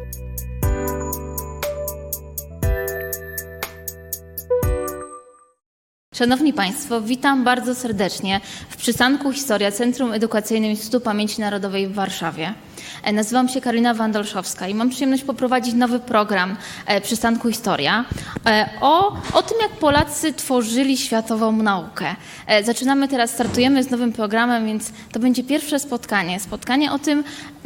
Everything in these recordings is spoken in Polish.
Szanowni Państwo, witam bardzo serdecznie w przystanku Historia Centrum Edukacyjnym Instytutu Pamięci Narodowej w Warszawie. Nazywam się Karolina Wandolszowska i mam przyjemność poprowadzić nowy program Przystanku Historia o tym, jak Polacy tworzyli światową naukę. Startujemy z nowym programem, więc to będzie pierwsze spotkanie o tym,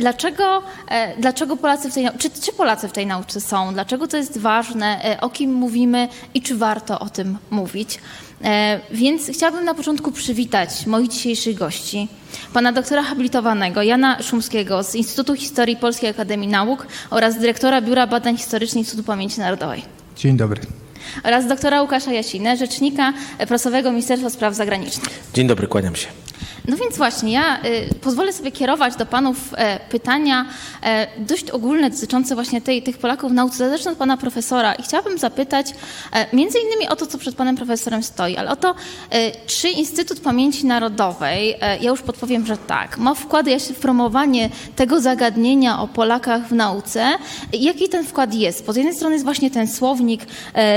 dlaczego Polacy w tej nauce, czy Polacy w tej nauce są, dlaczego to jest ważne, o kim mówimy i czy warto o tym mówić. Więc chciałabym na początku przywitać moich dzisiejszych gości. Pana doktora habilitowanego Jana Szumskiego z Instytutu Historii Polskiej Akademii Nauk oraz dyrektora Biura Badań Historycznych Instytutu Pamięci Narodowej. Dzień dobry. Oraz doktora Łukasza Jasinę, rzecznika prasowego Ministerstwa Spraw Zagranicznych. Dzień dobry, kłaniam się. No więc właśnie, ja pozwolę sobie kierować do panów pytania dość ogólne dotyczące właśnie tych Polaków w nauce. Zacznę od pana profesora i chciałabym zapytać między innymi o to, co przed panem profesorem stoi, ale o to, czy Instytut Pamięci Narodowej, ja już podpowiem, że tak, ma wkład w promowanie tego zagadnienia o Polakach w nauce. Jaki ten wkład jest? Bo z jednej strony jest właśnie ten słownik,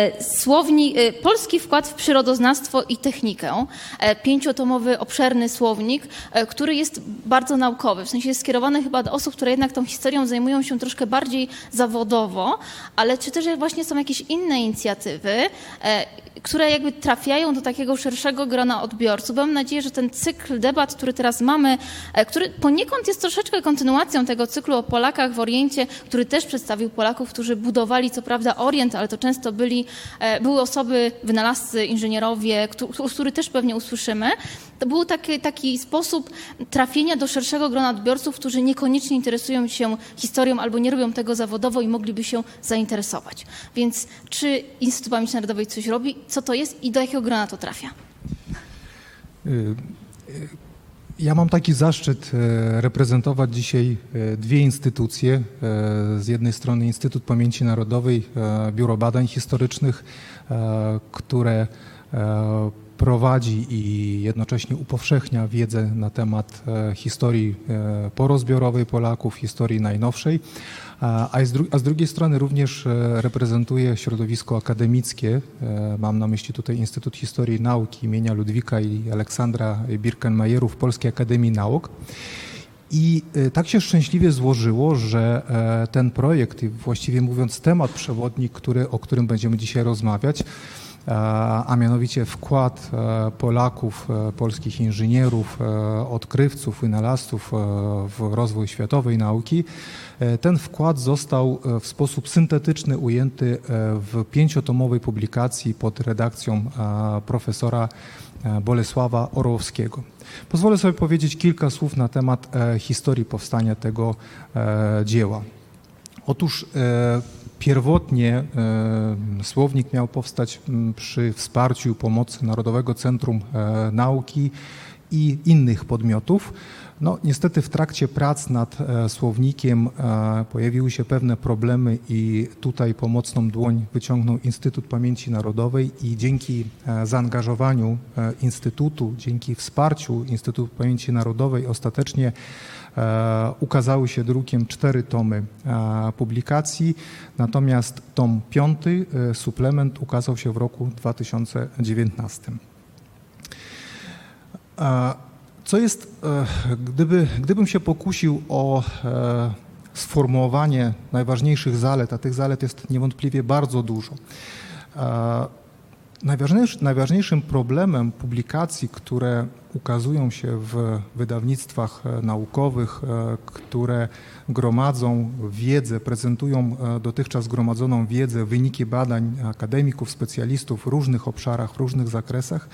polski wkład w przyrodoznawstwo i technikę, 5-tomowy, obszerny słownik, który jest bardzo naukowy, w sensie jest skierowany chyba do osób, które jednak tą historią zajmują się troszkę bardziej zawodowo, ale czy też właśnie są jakieś inne inicjatywy, które jakby trafiają do takiego szerszego grona odbiorców. Mam nadzieję, że ten cykl debat, który teraz mamy, który poniekąd jest troszeczkę kontynuacją tego cyklu o Polakach w Oriencie, który też przedstawił Polaków, którzy budowali co prawda Orient, ale to często były osoby, wynalazcy, inżynierowie, z których też pewnie usłyszymy. To był taki sposób trafienia do szerszego grona odbiorców, którzy niekoniecznie interesują się historią albo nie robią tego zawodowo i mogliby się zainteresować. Więc czy Instytut Pamięci Narodowej coś robi? Co to jest i do jakiego grona to trafia? Ja mam taki zaszczyt reprezentować dzisiaj dwie instytucje. Z jednej strony Instytut Pamięci Narodowej, Biuro Badań Historycznych, które prowadzi i jednocześnie upowszechnia wiedzę na temat historii porozbiorowej Polaków, historii najnowszej, a z drugiej strony również reprezentuje środowisko akademickie. Mam na myśli tutaj Instytut Historii i Nauki imienia Ludwika i Aleksandra Birkenmeyerów Polskiej Akademii Nauk. I tak się szczęśliwie złożyło, że ten projekt, i właściwie mówiąc temat przewodni, o którym będziemy dzisiaj rozmawiać, a mianowicie wkład Polaków, polskich inżynierów, odkrywców, wynalazców w rozwój światowej nauki. Ten wkład został w sposób syntetyczny ujęty w 5-tomowej publikacji pod redakcją profesora Bolesława Orłowskiego. Pozwolę sobie powiedzieć kilka słów na temat historii powstania tego dzieła. Otóż pierwotnie słownik miał powstać przy wsparciu i pomocy Narodowego Centrum Nauki i innych podmiotów. No, niestety w trakcie prac nad słownikiem pojawiły się pewne problemy i tutaj pomocną dłoń wyciągnął Instytut Pamięci Narodowej i dzięki zaangażowaniu Instytutu, dzięki wsparciu Instytutu Pamięci Narodowej ostatecznie ukazały się drukiem 4 tomy publikacji, natomiast tom 5, suplement, ukazał się w roku 2019. Co jest, gdybym się pokusił o sformułowanie najważniejszych zalet, a tych zalet jest niewątpliwie bardzo dużo. Najważniejszym problemem publikacji, które ukazują się w wydawnictwach naukowych, które gromadzą wiedzę, prezentują dotychczas zgromadzoną wiedzę, wyniki badań akademików, specjalistów w różnych obszarach, w różnych zakresach,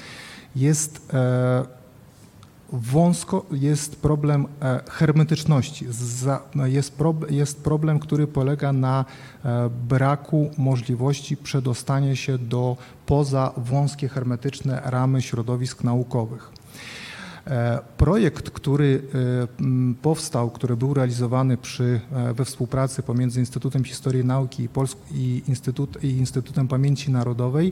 jest problem hermetyczności, jest problem, który polega na braku możliwości przedostania się poza wąskie, hermetyczne ramy środowisk naukowych. Projekt, który powstał, który był realizowany we współpracy pomiędzy Instytutem Historii i Nauki i Instytutem Pamięci Narodowej,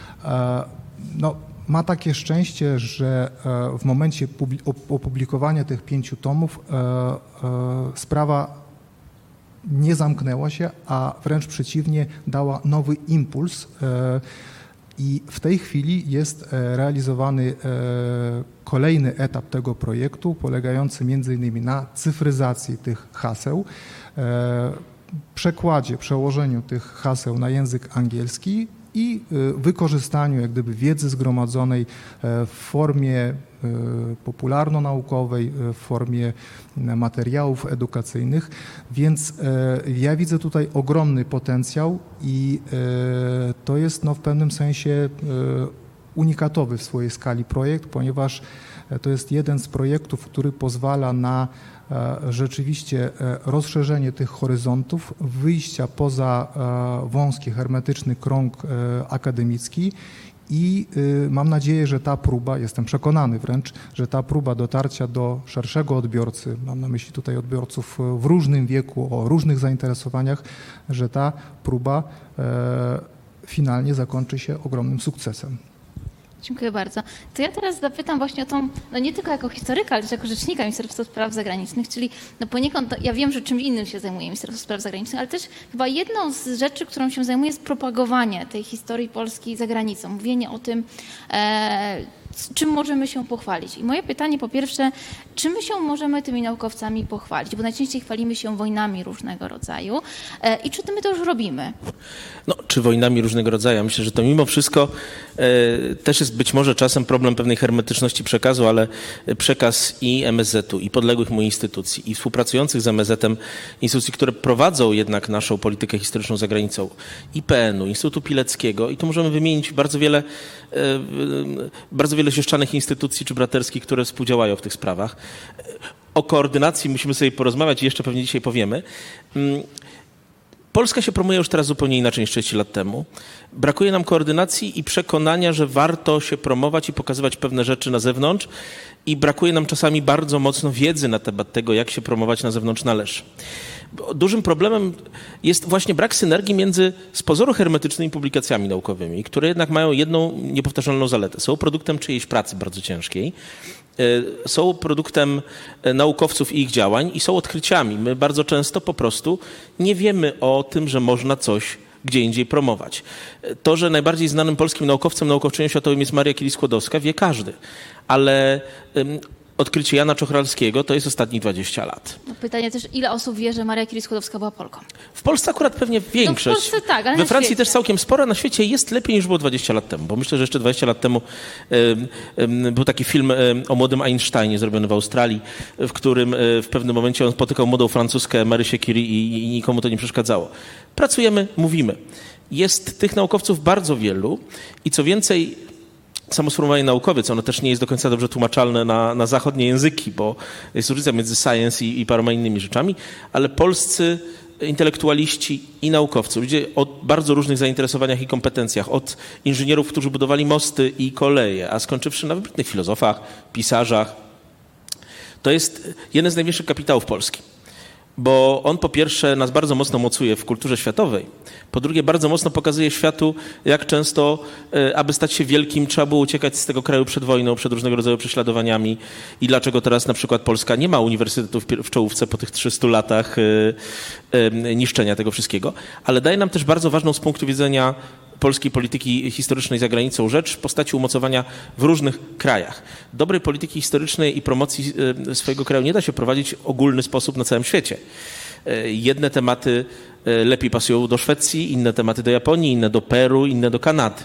ma takie szczęście, że w momencie opublikowania tych 5 tomów sprawa nie zamknęła się, a wręcz przeciwnie, dała nowy impuls. I w tej chwili jest realizowany kolejny etap tego projektu, polegający m.in. na cyfryzacji tych haseł, przełożeniu tych haseł na język angielski i wykorzystaniu jak gdyby wiedzy zgromadzonej w formie popularno-naukowej, w formie materiałów edukacyjnych, więc ja widzę tutaj ogromny potencjał i to jest w pewnym sensie unikatowy w swojej skali projekt, ponieważ to jest jeden z projektów, który pozwala na rzeczywiście rozszerzenie tych horyzontów, wyjścia poza wąski, hermetyczny krąg akademicki i mam nadzieję, że ta próba, jestem przekonany wręcz, że ta próba dotarcia do szerszego odbiorcy, mam na myśli tutaj odbiorców w różnym wieku, o różnych zainteresowaniach, że ta próba finalnie zakończy się ogromnym sukcesem. Dziękuję bardzo. To ja teraz zapytam właśnie o tą, nie tylko jako historyka, ale też jako rzecznika Ministerstwa Spraw Zagranicznych, czyli poniekąd, ja wiem, że czymś innym się zajmuje Ministerstwo Spraw Zagranicznych, ale też chyba jedną z rzeczy, którą się zajmuje, jest propagowanie tej historii Polski za granicą, mówienie o tym, czym możemy się pochwalić. I moje pytanie po pierwsze, czy my się możemy tymi naukowcami pochwalić? Bo najczęściej chwalimy się wojnami różnego rodzaju. I czy my to już robimy? Czy wojnami różnego rodzaju? Myślę, że to mimo wszystko też jest być może czasem problem pewnej hermetyczności przekazu, ale przekaz i MSZ-u, i podległych mu instytucji, i współpracujących z MSZ-em instytucji, które prowadzą jednak naszą politykę historyczną za granicą, IPN-u, Instytutu Pileckiego, i tu możemy wymienić bardzo wiele siostrzanych instytucji czy braterskich, które współdziałają w tych sprawach. O koordynacji musimy sobie porozmawiać i jeszcze pewnie dzisiaj powiemy. Polska się promuje już teraz zupełnie inaczej niż 30 lat temu. Brakuje nam koordynacji i przekonania, że warto się promować i pokazywać pewne rzeczy na zewnątrz i brakuje nam czasami bardzo mocno wiedzy na temat tego, jak się promować na zewnątrz należy. Dużym problemem jest właśnie brak synergii między z pozoru hermetycznymi publikacjami naukowymi, które jednak mają jedną niepowtarzalną zaletę. Są produktem czyjejś pracy bardzo ciężkiej, są produktem naukowców i ich działań i są odkryciami. My bardzo często po prostu nie wiemy o tym, że można coś gdzie indziej promować. To, że najbardziej znanym polskim naukowcem, naukowczynią światowym jest Maria Curie-Skłodowska, wie każdy, ale odkrycie Jana Czochralskiego to jest ostatnich 20 lat. Pytanie też, ile osób wie, że Maria Curie-Skłodowska była Polką? W Polsce akurat pewnie większość. W Polsce tak, ale we Francji świecie też całkiem sporo. Na świecie jest lepiej niż było 20 lat temu, bo myślę, że jeszcze 20 lat temu był taki film o młodym Einsteinie zrobiony w Australii, w którym w pewnym momencie on spotykał młodą francuskę Marysię Curie i nikomu to nie przeszkadzało. Pracujemy, mówimy. Jest tych naukowców bardzo wielu i co więcej, samo sformułowanie naukowiec, ono też nie jest do końca dobrze tłumaczalne na zachodnie języki, bo jest różnica między science i paroma innymi rzeczami, ale polscy intelektualiści i naukowcy, ludzie o bardzo różnych zainteresowaniach i kompetencjach, od inżynierów, którzy budowali mosty i koleje, a skończywszy na wybitnych filozofach, pisarzach, to jest jeden z największych kapitałów Polski. Bo on po pierwsze nas bardzo mocno mocuje w kulturze światowej, po drugie bardzo mocno pokazuje światu, jak często, aby stać się wielkim, trzeba było uciekać z tego kraju przed wojną, przed różnego rodzaju prześladowaniami i dlaczego teraz na przykład Polska nie ma uniwersytetu w czołówce po tych 300 latach niszczenia tego wszystkiego, ale daje nam też bardzo ważną z punktu widzenia polskiej polityki historycznej za granicą rzecz w postaci umocowania w różnych krajach. Dobrej polityki historycznej i promocji swojego kraju nie da się prowadzić w ogólny sposób na całym świecie. Jedne tematy lepiej pasują do Szwecji, inne tematy do Japonii, inne do Peru, inne do Kanady.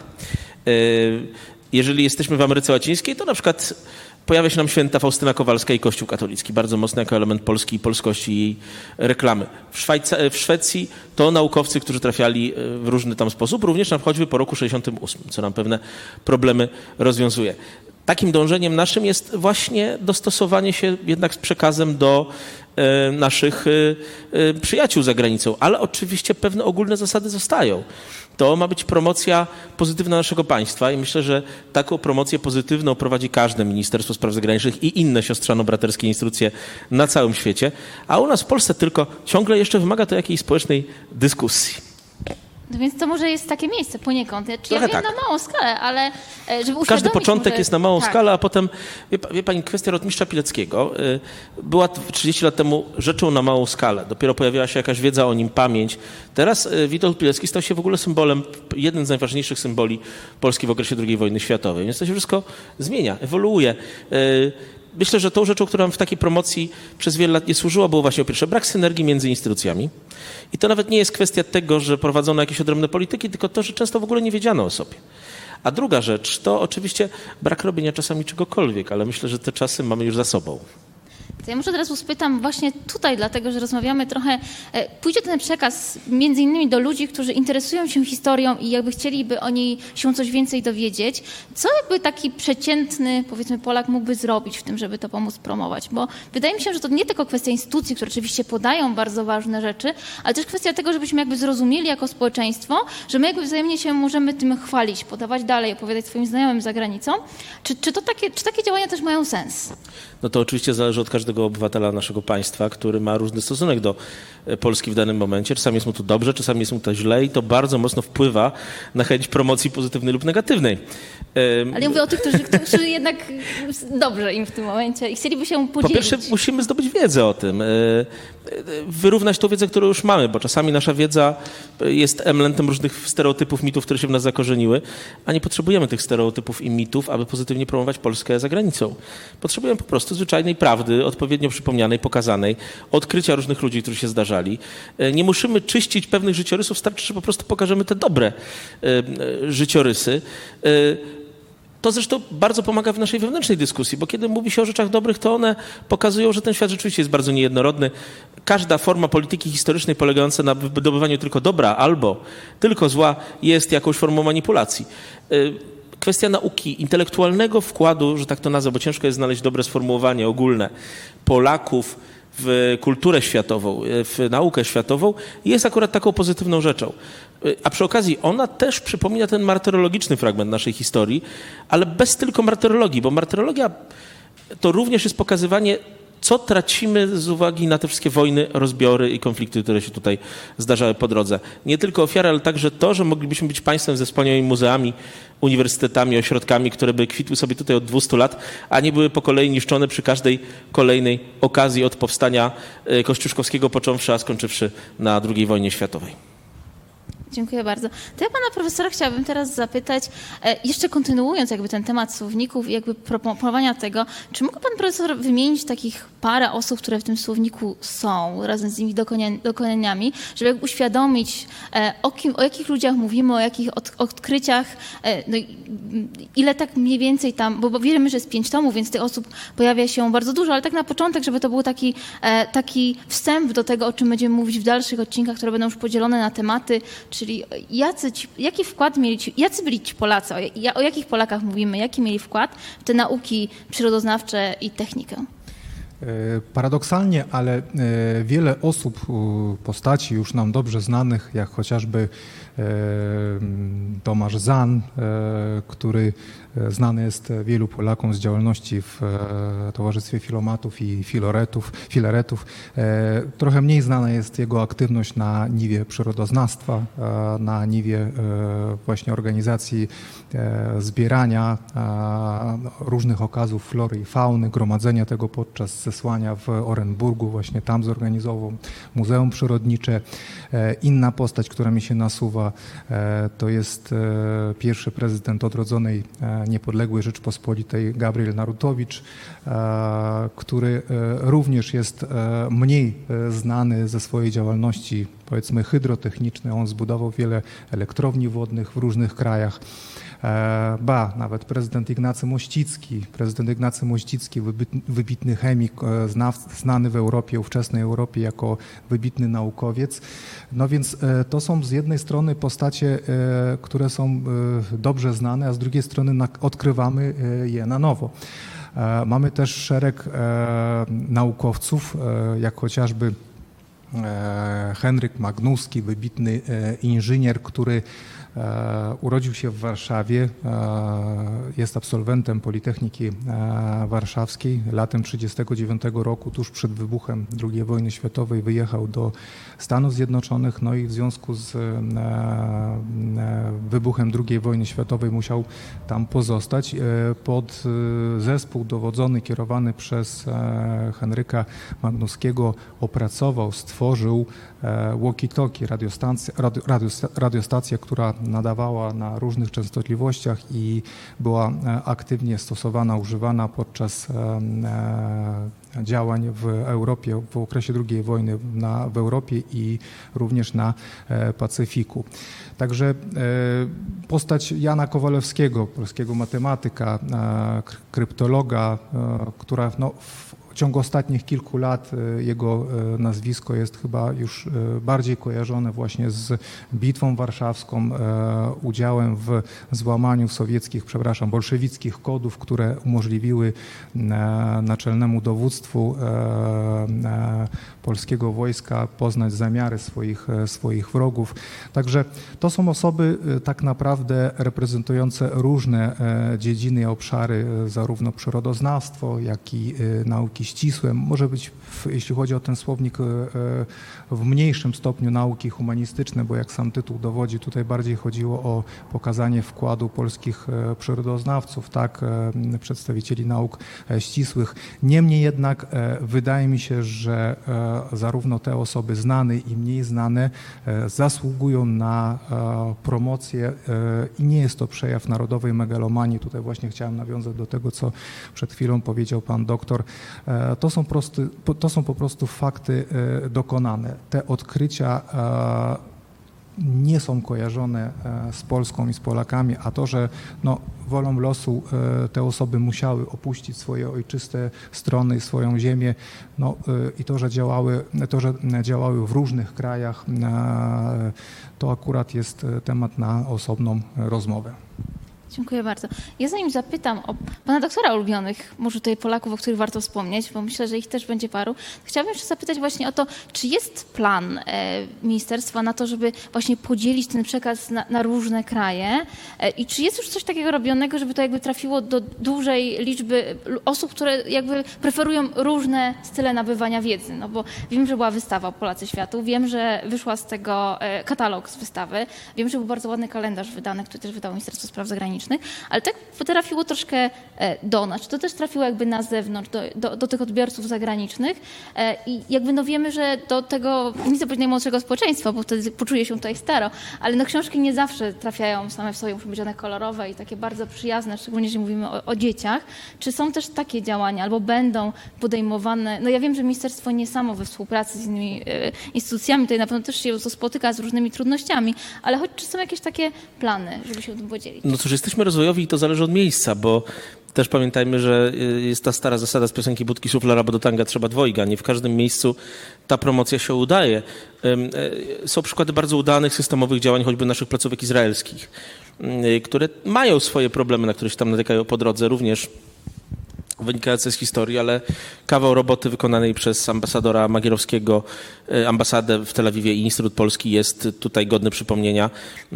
Jeżeli jesteśmy w Ameryce Łacińskiej, to na przykład pojawia się nam święta Faustyna Kowalska i Kościół katolicki, bardzo mocno jako element Polski i polskości jej reklamy. W Szwecji to naukowcy, którzy trafiali w różny tam sposób, również choćby po roku 68, co nam pewne problemy rozwiązuje. Takim dążeniem naszym jest właśnie dostosowanie się jednak z przekazem do naszych przyjaciół za granicą, ale oczywiście pewne ogólne zasady zostają. To ma być promocja pozytywna naszego państwa i myślę, że taką promocję pozytywną prowadzi każde Ministerstwo Spraw Zagranicznych i inne siostrzano-braterskie instytucje na całym świecie, a u nas w Polsce tylko ciągle jeszcze wymaga to jakiejś społecznej dyskusji. No więc to może jest takie miejsce poniekąd. Ja Trochę wiem na małą skalę, ale żeby uświadomić... Każdy początek może... jest na małą tak. skalę, a potem, wie pani, kwestia rotmistrza Pileckiego była 30 lat temu rzeczą na małą skalę. Dopiero pojawiła się jakaś wiedza o nim, pamięć. Teraz Witold Pilecki stał się w ogóle symbolem, jeden z najważniejszych symboli Polski w okresie II wojny światowej. Więc to się wszystko zmienia, ewoluuje. Myślę, że tą rzeczą, która nam w takiej promocji przez wiele lat nie służyła, było właśnie po pierwsze brak synergii między instytucjami. I to nawet nie jest kwestia tego, że prowadzono jakieś odrębne polityki, tylko to, że często w ogóle nie wiedziano o sobie. A druga rzecz to oczywiście brak robienia czasami czegokolwiek, ale myślę, że te czasy mamy już za sobą. To ja może od razu spytam właśnie tutaj, dlatego że rozmawiamy trochę, pójdzie ten przekaz między innymi do ludzi, którzy interesują się historią i jakby chcieliby o niej się coś więcej dowiedzieć. Co jakby taki przeciętny, powiedzmy, Polak mógłby zrobić w tym, żeby to pomóc promować? Bo wydaje mi się, że to nie tylko kwestia instytucji, które oczywiście podają bardzo ważne rzeczy, ale też kwestia tego, żebyśmy jakby zrozumieli jako społeczeństwo, że my jakby wzajemnie się możemy tym chwalić, podawać dalej, opowiadać swoim znajomym za granicą. Czy takie działania też mają sens? No to oczywiście zależy od każdego obywatela naszego państwa, który ma różny stosunek do Polski w danym momencie. Czasami jest mu to dobrze, czasami jest mu to źle i to bardzo mocno wpływa na chęć promocji pozytywnej lub negatywnej. Ale ja mówię o tych, którzy jednak dobrze im w tym momencie i chcieliby się podzielić. Po pierwsze musimy zdobyć wiedzę o tym, wyrównać tą wiedzę, którą już mamy, bo czasami nasza wiedza jest emlentem różnych stereotypów, mitów, które się w nas zakorzeniły, a nie potrzebujemy tych stereotypów i mitów, aby pozytywnie promować Polskę za granicą. Potrzebujemy po prostu zwyczajnej prawdy, odpowiednio przypomnianej, pokazanej, odkrycia różnych ludzi, którzy się zdarzali. Nie musimy czyścić pewnych życiorysów, starczy, że po prostu pokażemy te dobre życiorysy. To zresztą bardzo pomaga w naszej wewnętrznej dyskusji, bo kiedy mówi się o rzeczach dobrych, to one pokazują, że ten świat rzeczywiście jest bardzo niejednorodny. Każda forma polityki historycznej polegająca na wydobywaniu tylko dobra albo tylko zła jest jakąś formą manipulacji. Kwestia nauki, intelektualnego wkładu, że tak to nazwę, bo ciężko jest znaleźć dobre sformułowanie ogólne, Polaków w kulturę światową, w naukę światową, jest akurat taką pozytywną rzeczą. A przy okazji ona też przypomina ten martyrologiczny fragment naszej historii, ale bez tylko martyrologii, bo martyrologia to również jest pokazywanie, co tracimy z uwagi na te wszystkie wojny, rozbiory i konflikty, które się tutaj zdarzały po drodze. Nie tylko ofiary, ale także to, że moglibyśmy być państwem ze wspaniałymi muzeami, uniwersytetami, ośrodkami, które by kwitły sobie tutaj od 200 lat, a nie były po kolei niszczone przy każdej kolejnej okazji od powstania kościuszkowskiego począwszy, a skończywszy na II wojnie światowej. Dziękuję bardzo. To ja pana profesora chciałabym teraz zapytać, jeszcze kontynuując jakby ten temat słowników i jakby promowania tego, czy mógł pan profesor wymienić takich parę osób, które w tym słowniku są, razem z ich dokonaniami, żeby jakby uświadomić, o jakich ludziach mówimy, o jakich odkryciach, no ile tak mniej więcej tam, bo wiemy, że jest 5 tomów, więc tych osób pojawia się bardzo dużo, ale tak na początek, żeby to był taki wstęp do tego, o czym będziemy mówić w dalszych odcinkach, które będą już podzielone na tematy, czyli jaki wkład mieli jacy byli ci Polacy, o jakich Polakach mówimy, jaki mieli wkład w te nauki przyrodoznawcze i technikę? Paradoksalnie, ale wiele osób, postaci już nam dobrze znanych, jak chociażby Tomasz Zahn, który znany jest wielu Polakom z działalności w Towarzystwie Filomatów i Filaretów. Trochę mniej znana jest jego aktywność na niwie przyrodoznawstwa, na niwie właśnie organizacji zbierania różnych okazów flory i fauny, gromadzenia tego podczas zesłania w Orenburgu, właśnie tam zorganizował Muzeum Przyrodnicze. Inna postać, która mi się nasuwa, to jest pierwszy prezydent odrodzonej niepodległej Rzeczpospolitej Gabriel Narutowicz, który również jest mniej znany ze swojej działalności, powiedzmy, hydrotechnicznej. On zbudował wiele elektrowni wodnych w różnych krajach. Nawet prezydent Ignacy Mościcki, wybitny chemik, znany w Europie, ówczesnej Europie jako wybitny naukowiec. No więc to są z jednej strony postacie, które są dobrze znane, a z drugiej strony odkrywamy je na nowo. Mamy też szereg naukowców, jak chociażby Henryk Magnuski, wybitny inżynier, który Urodził się w Warszawie, jest absolwentem Politechniki Warszawskiej. Latem 1939 roku, tuż przed wybuchem II wojny światowej, wyjechał do Stanów Zjednoczonych, no i w związku z wybuchem II wojny światowej musiał tam pozostać. Pod zespół dowodzony, kierowany przez Henryka Magnuskiego opracował, stworzył walkie-talkie, radiostację, która nadawała na różnych częstotliwościach i była aktywnie stosowana, używana podczas działań w Europie, w okresie II wojny w Europie i również na Pacyfiku. Także postać Jana Kowalewskiego, polskiego matematyka, kryptologa, która w ciągu ostatnich kilku lat jego nazwisko jest chyba już bardziej kojarzone właśnie z Bitwą Warszawską, udziałem w złamaniu bolszewickich kodów, które umożliwiły naczelnemu dowództwu polskiego wojska poznać zamiary swoich wrogów. Także to są osoby tak naprawdę reprezentujące różne dziedziny i obszary, zarówno przyrodoznawstwo, jak i nauki ścisłe. Może być, jeśli chodzi o ten słownik, w mniejszym stopniu nauki humanistyczne, bo jak sam tytuł dowodzi, tutaj bardziej chodziło o pokazanie wkładu polskich przyrodoznawców, tak, przedstawicieli nauk ścisłych. Niemniej jednak wydaje mi się, że zarówno te osoby znane i mniej znane zasługują na promocję i nie jest to przejaw narodowej megalomanii. Tutaj właśnie chciałem nawiązać do tego, co przed chwilą powiedział pan doktor. To są po prostu fakty dokonane. Te odkrycia nie są kojarzone z Polską i z Polakami, a to, że wolą losu te osoby musiały opuścić swoje ojczyste strony i swoją ziemię, i to, że działały w różnych krajach, to akurat jest temat na osobną rozmowę. Dziękuję bardzo. Ja zanim zapytam o pana doktora ulubionych, może tutaj Polaków, o których warto wspomnieć, bo myślę, że ich też będzie paru, chciałabym jeszcze zapytać właśnie o to, czy jest plan ministerstwa na to, żeby właśnie podzielić ten przekaz na różne kraje i czy jest już coś takiego robionego, żeby to jakby trafiło do dużej liczby osób, które jakby preferują różne style nabywania wiedzy, bo wiem, że była wystawa Polacy Światu, wiem, że wyszła z tego katalog z wystawy, wiem, że był bardzo ładny kalendarz wydany, który też wydało Ministerstwo Spraw Zagranicznych, ale tak trafiło troszkę do nas. Czy to też trafiło jakby na zewnątrz, do tych odbiorców zagranicznych i jakby wiemy, że do tego, nie chcę powiedzieć najmłodszego społeczeństwa, bo wtedy poczuje się tutaj staro, ale książki nie zawsze trafiają same w sobie, muszą być one kolorowe i takie bardzo przyjazne, szczególnie jeśli mówimy o dzieciach. Czy są też takie działania albo będą podejmowane? Ja wiem, że ministerstwo nie samo we współpracy z innymi instytucjami, tutaj na pewno też się spotyka z różnymi trudnościami, ale czy są jakieś takie plany, żeby się o tym podzielić? No cóż, jesteśmy rozwojowi i to zależy od miejsca, bo też pamiętajmy, że jest ta stara zasada z piosenki Budki Szuflara, bo do tanga trzeba dwojga. Nie w każdym miejscu ta promocja się udaje. Są przykłady bardzo udanych systemowych działań choćby naszych placówek izraelskich, które mają swoje problemy, na które się tam natykają po drodze, również wynikające z historii, ale kawał roboty wykonanej przez ambasadora Magierowskiego, ambasadę w Tel Awiwie i Instytut Polski jest tutaj godny przypomnienia.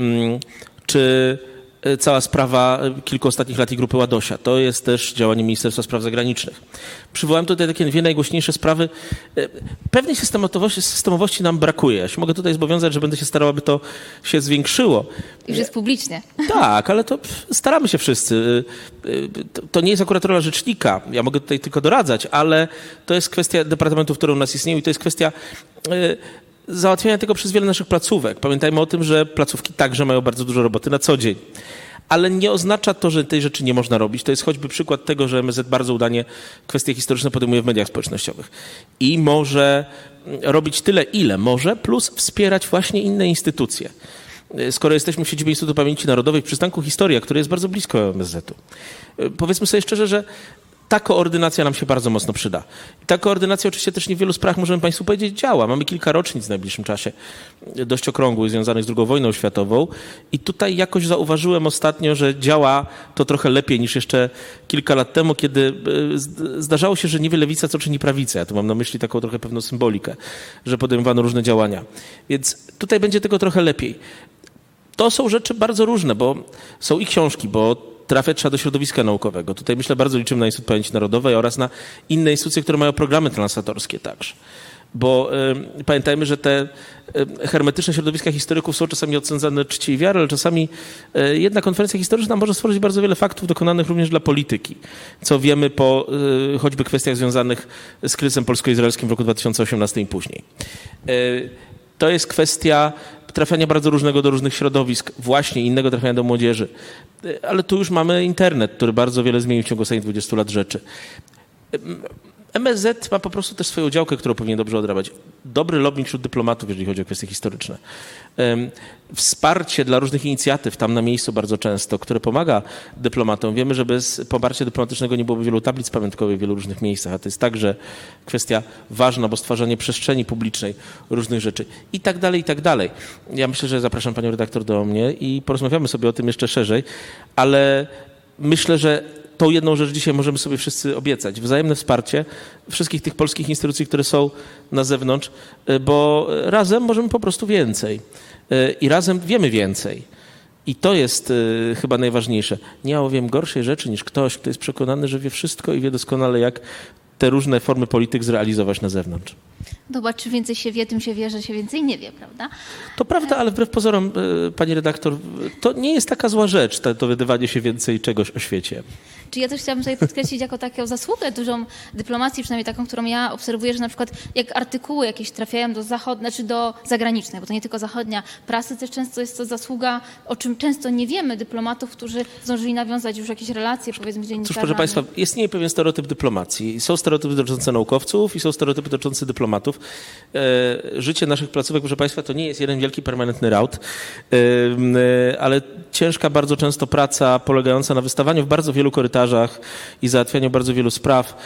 Czy cała sprawa kilku ostatnich lat i grupy Ładosia. To jest też działanie Ministerstwa Spraw Zagranicznych. Przywołałem tutaj takie dwie najgłośniejsze sprawy. Pewnej systemowości nam brakuje. Ja się mogę tutaj zobowiązać, że będę się starał, aby to się zwiększyło. Już jest publicznie. Tak, ale to staramy się wszyscy. To nie jest akurat rola rzecznika. Ja mogę tutaj tylko doradzać, ale to jest kwestia departamentów, które u nas istnieją i to jest kwestia załatwiania tego przez wiele naszych placówek. Pamiętajmy o tym, że placówki także mają bardzo dużo roboty na co dzień. Ale nie oznacza to, że tej rzeczy nie można robić. To jest choćby przykład tego, że MSZ bardzo udanie kwestie historyczne podejmuje w mediach społecznościowych. I może robić tyle, ile może, plus wspierać właśnie inne instytucje. Skoro jesteśmy w siedzibie Instytutu Pamięci Narodowej w przystanku Historia, który jest bardzo blisko MSZ-u. Powiedzmy sobie szczerze, że ta koordynacja nam się bardzo mocno przyda. I ta koordynacja oczywiście też nie w wielu sprawach, możemy Państwu powiedzieć, działa. Mamy kilka rocznic w najbliższym czasie, dość okrągłych, związanych z II wojną światową. I tutaj jakoś zauważyłem ostatnio, że działa to trochę lepiej niż jeszcze kilka lat temu, kiedy zdarzało się, że nie wie lewica, co czyni prawica. Ja tu mam na myśli taką trochę pewną symbolikę, że podejmowano różne działania. Więc tutaj będzie tego trochę lepiej. to są rzeczy bardzo różne, bo są i książki, bo trafiać trzeba do środowiska naukowego. Tutaj myślę, bardzo liczymy na Instytut Pamięci Narodowej oraz na inne instytucje, które mają programy translatorskie także. Bo pamiętajmy, że te hermetyczne środowiska historyków są czasami odsądzane czci i wiary, ale czasami jedna konferencja historyczna może stworzyć bardzo wiele faktów dokonanych również dla polityki, co wiemy po choćby kwestiach związanych z kryzysem polsko-izraelskim w roku 2018 i później. To jest kwestia trafiania bardzo różnego do różnych środowisk, właśnie innego trafiania do młodzieży. Ale tu już mamy internet, który bardzo wiele zmienił w ciągu ostatnich 20 lat rzeczy. MSZ ma po prostu też swoją działkę, którą powinien dobrze odrabiać. Dobry lobbying wśród dyplomatów, jeżeli chodzi o kwestie historyczne. Wsparcie dla różnych inicjatyw tam na miejscu bardzo często, które pomaga dyplomatom. Wiemy, że bez poparcia dyplomatycznego nie byłoby wielu tablic pamiątkowych w wielu różnych miejscach, a to jest także kwestia ważna, bo stwarzanie przestrzeni publicznej, różnych rzeczy i tak dalej, i tak dalej. Ja myślę, że zapraszam panią redaktor do mnie i porozmawiamy sobie o tym jeszcze szerzej, ale myślę, że tą jedną rzecz dzisiaj możemy sobie wszyscy obiecać. Wzajemne wsparcie wszystkich tych polskich instytucji, które są na zewnątrz, bo razem możemy po prostu więcej. I razem wiemy więcej. I to jest chyba najważniejsze. Nie albowiem gorszej rzeczy niż ktoś, kto jest przekonany, że wie wszystko i wie doskonale, jak te różne formy polityk zrealizować na zewnątrz. Zobacz, czy więcej się wie, tym się wie, że się więcej nie wie, prawda? To prawda, ale wbrew pozorom, pani redaktor, to nie jest taka zła rzecz, to dowiadywanie się więcej czegoś o świecie. Czy ja też chciałabym sobie podkreślić jako taką zasługę dużą dyplomacji, przynajmniej taką, którą ja obserwuję, że na przykład jak artykuły jakieś trafiają do do zagranicznej, bo to nie tylko zachodnia prasy, też często jest to zasługa, o czym często nie wiemy, dyplomatów, którzy zdążyli nawiązać już jakieś relacje, powiedzmy, dziennikarzami. Cóż, proszę państwa, istnieje pewien stereotyp dyplomacji. Są stereotypy dotyczące naukowców i są stereotypy dotyczące dyplomatów. Życie naszych placówek, proszę państwa, to nie jest jeden wielki permanentny raut, ale ciężka bardzo często praca polegająca na wystawaniu w bardzo wielu korytarzach i załatwianiu bardzo wielu spraw.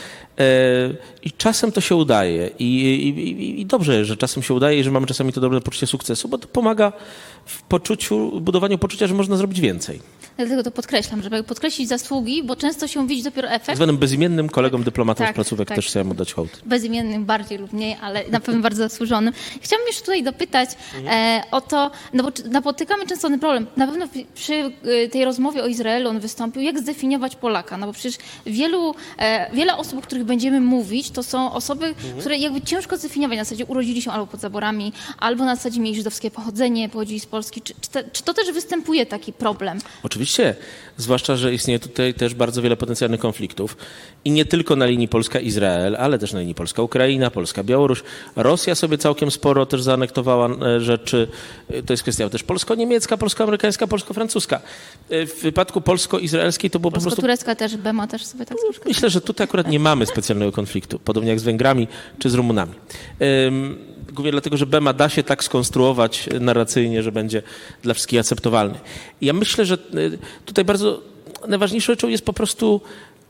I czasem to się udaje. I dobrze, że czasem się udaje i że mamy czasami to dobre poczucie sukcesu, bo to pomaga w budowaniu poczucia, że można zrobić więcej. Dlatego to podkreślam, żeby podkreślić zasługi, bo często się widzi dopiero efekt. Zwanym bezimiennym kolegom dyplomatów Tak, z placówek tak. też chciałem oddać hołd. Bezimiennym bardziej lub mniej, ale na pewno bardzo zasłużonym. Chciałabym jeszcze tutaj dopytać o to, no bo napotykamy często ten problem. Na pewno przy tej rozmowie o Izraelu on wystąpił, jak zdefiniować Polaka. No bo przecież wiele osób, o których będziemy mówić, to są osoby, które jakby ciężko zdefiniować. Na zasadzie urodzili się albo pod zaborami, albo na zasadzie mieli żydowskie pochodzenie, pochodzili z Polski. Czy to też występuje taki problem? Oczywiście, zwłaszcza, że istnieje tutaj też bardzo wiele potencjalnych konfliktów i nie tylko na linii Polska-Izrael, ale też na linii Polska-Ukraina, Polska-Białoruś. Rosja sobie całkiem sporo też zaanektowała rzeczy. To jest kwestia też polsko-niemiecka, polsko-amerykańska, polsko-francuska. W wypadku polsko-izraelskiej to było po prostu... Polsko-turecka też, Bema też sobie tak troszkę... Myślę, że tutaj akurat nie mamy specjalnego konfliktu, podobnie jak z Węgrami czy z Rumunami. Głównie dlatego, że Bema da się tak skonstruować narracyjnie, że będzie dla wszystkich akceptowalny. I ja myślę, że tutaj bardzo najważniejszą rzeczą jest po prostu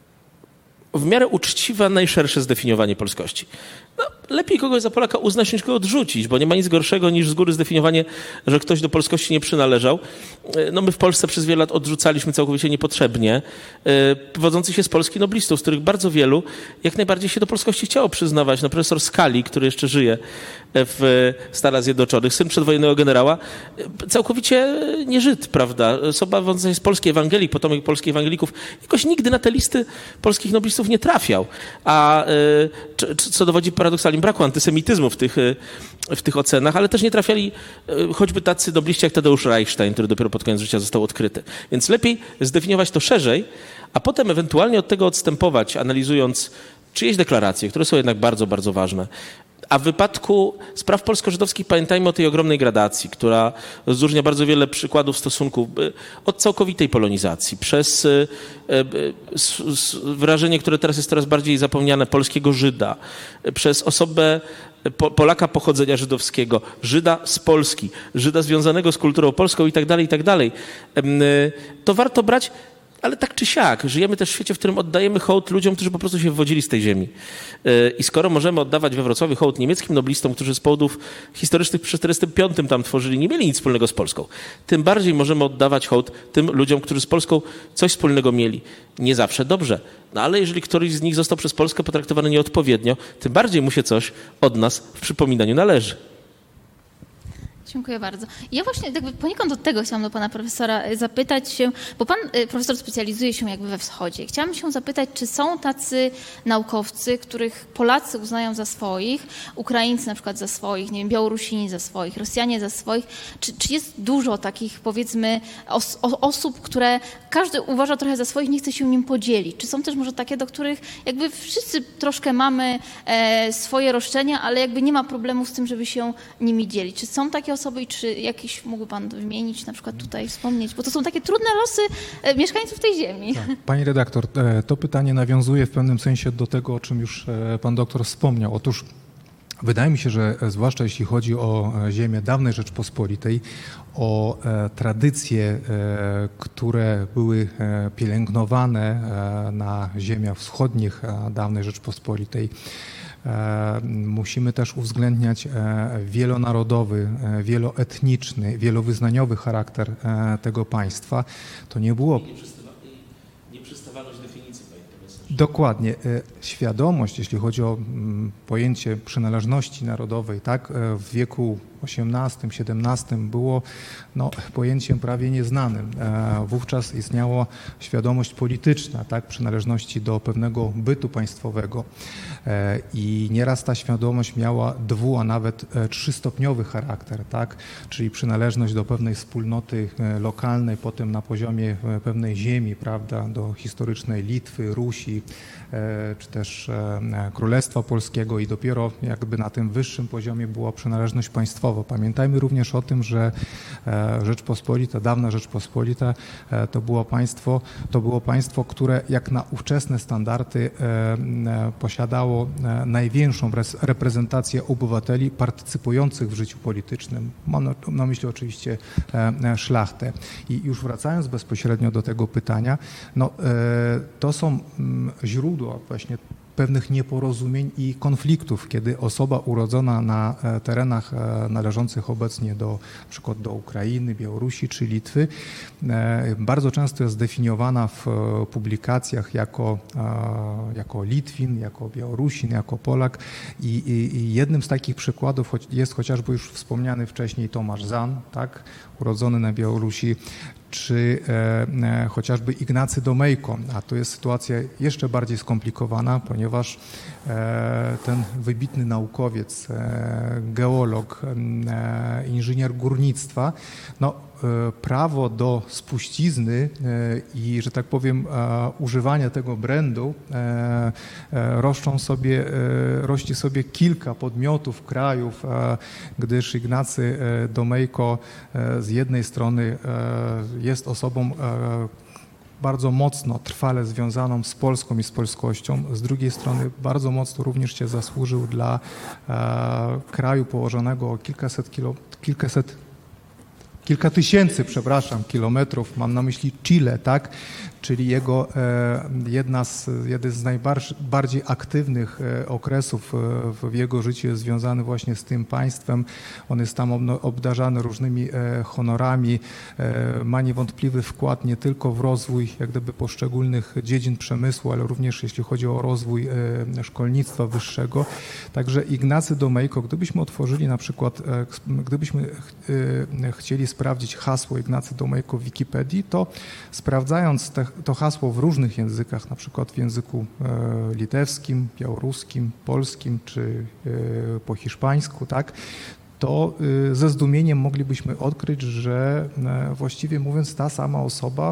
w miarę uczciwe, najszersze zdefiniowanie polskości. No, lepiej kogoś za Polaka uznać, niż go odrzucić, bo nie ma nic gorszego niż z góry zdefiniowanie, że ktoś do polskości nie przynależał. No my w Polsce przez wiele lat odrzucaliśmy całkowicie niepotrzebnie wywodzących się z Polski noblistów, z których bardzo wielu jak najbardziej się do polskości chciało przyznawać. No profesor Skali, który jeszcze żyje w Stanach Zjednoczonych, syn przedwojennego generała, całkowicie nie Żyd, prawda? Osoba wywodząca się z polskiej Ewangelii, potomek polskich ewangelików, jakoś nigdy na te listy polskich noblistów nie trafiał. A co dowodzi paradoksalnie braku antysemityzmu w tych ocenach, ale też nie trafiali choćby tacy nobliści jak Tadeusz Reichstein, który dopiero pod koniec życia został odkryty. Więc lepiej zdefiniować to szerzej, a potem ewentualnie od tego odstępować, analizując czyjeś deklaracje, które są jednak bardzo, bardzo ważne. A w wypadku spraw polsko-żydowskich pamiętajmy o tej ogromnej gradacji, która rozróżnia bardzo wiele przykładów stosunków od całkowitej polonizacji, przez wyrażenie, które teraz jest coraz bardziej zapomniane, polskiego Żyda, przez osobę Polaka pochodzenia żydowskiego, Żyda z Polski, Żyda związanego z kulturą polską i tak dalej, to warto brać. Ale tak czy siak, żyjemy też w świecie, w którym oddajemy hołd ludziom, którzy po prostu się wywodzili z tej ziemi. I skoro możemy oddawać we Wrocławiu hołd niemieckim noblistom, którzy z powodów historycznych przy 1945 tam tworzyli, nie mieli nic wspólnego z Polską, tym bardziej możemy oddawać hołd tym ludziom, którzy z Polską coś wspólnego mieli. Nie zawsze dobrze. No ale jeżeli któryś z nich został przez Polskę potraktowany nieodpowiednio, tym bardziej mu się coś od nas w przypominaniu należy. Dziękuję bardzo. Ja właśnie jakby poniekąd od tego chciałam do pana profesora zapytać się, bo pan profesor specjalizuje się jakby we wschodzie. Chciałam się zapytać, czy są tacy naukowcy, których Polacy uznają za swoich, Ukraińcy na przykład za swoich, nie wiem, Białorusini za swoich, Rosjanie za swoich. Czy jest dużo takich, powiedzmy, osób, które każdy uważa trochę za swoich, nie chce się nim podzielić? Czy są też może takie, do których jakby wszyscy troszkę mamy swoje roszczenia, ale jakby nie ma problemu z tym, żeby się nimi dzielić? Czy są takie osoby i czy jakiś mógłby pan wymienić, na przykład tutaj wspomnieć? Bo to są takie trudne losy mieszkańców tej ziemi. Tak. Pani redaktor, to pytanie nawiązuje w pewnym sensie do tego, o czym już pan doktor wspomniał. Otóż wydaje mi się, że zwłaszcza jeśli chodzi o ziemię dawnej Rzeczpospolitej, o tradycje, które były pielęgnowane na ziemiach wschodnich dawnej Rzeczpospolitej, musimy też uwzględniać wielonarodowy, wieloetniczny, wielowyznaniowy charakter tego państwa. To nie było... Nieprzystawalność definicji, panie profesorze. Dokładnie. Świadomość, jeśli chodzi o pojęcie przynależności narodowej, tak, w wieku XVIII-XVII było pojęciem prawie nieznanym. Wówczas istniała świadomość polityczna, tak, przynależności do pewnego bytu państwowego i nieraz ta świadomość miała a nawet trzystopniowy charakter, tak, czyli przynależność do pewnej wspólnoty lokalnej, potem na poziomie pewnej ziemi, prawda, do historycznej Litwy, Rusi, czy też Królestwa Polskiego i dopiero jakby na tym wyższym poziomie była przynależność państwowa. Pamiętajmy również o tym, że Rzeczpospolita, dawna Rzeczpospolita to było państwo, które jak na ówczesne standardy posiadało największą reprezentację obywateli partycypujących w życiu politycznym. Mam na myśli oczywiście szlachtę. I już wracając bezpośrednio do tego pytania, to są źródła właśnie pewnych nieporozumień i konfliktów, kiedy osoba urodzona na terenach należących obecnie na przykład do Ukrainy, Białorusi czy Litwy, bardzo często jest definiowana w publikacjach jako Litwin, jako Białorusin, jako Polak i jednym z takich przykładów jest chociażby już wspomniany wcześniej Tomasz Zan, tak, urodzony na Białorusi, czy chociażby Ignacy Domejko, a to jest sytuacja jeszcze bardziej skomplikowana, ponieważ ten wybitny naukowiec, geolog, inżynier górnictwa, prawo do spuścizny i, że tak powiem, używania tego brandu rości sobie kilka podmiotów, krajów, gdyż Ignacy Domejko z jednej strony jest osobą bardzo mocno, trwale związaną z Polską i z polskością, z drugiej strony bardzo mocno również się zasłużył dla kraju położonego o kilka tysięcy kilometrów, mam na myśli Chile, tak? Czyli jego jeden z najbardziej aktywnych okresów w jego życiu jest związany właśnie z tym państwem. On jest tam obdarzany różnymi honorami, ma niewątpliwy wkład nie tylko w rozwój jak gdyby poszczególnych dziedzin przemysłu, ale również jeśli chodzi o rozwój szkolnictwa wyższego. Także Ignacy Domejko, gdybyśmy otworzyli na przykład, gdybyśmy chcieli sprawdzić hasło Ignacy Domejko w Wikipedii, to sprawdzając to hasło w różnych językach, na przykład w języku litewskim, białoruskim, polskim czy po hiszpańsku, tak, to ze zdumieniem moglibyśmy odkryć, że właściwie mówiąc ta sama osoba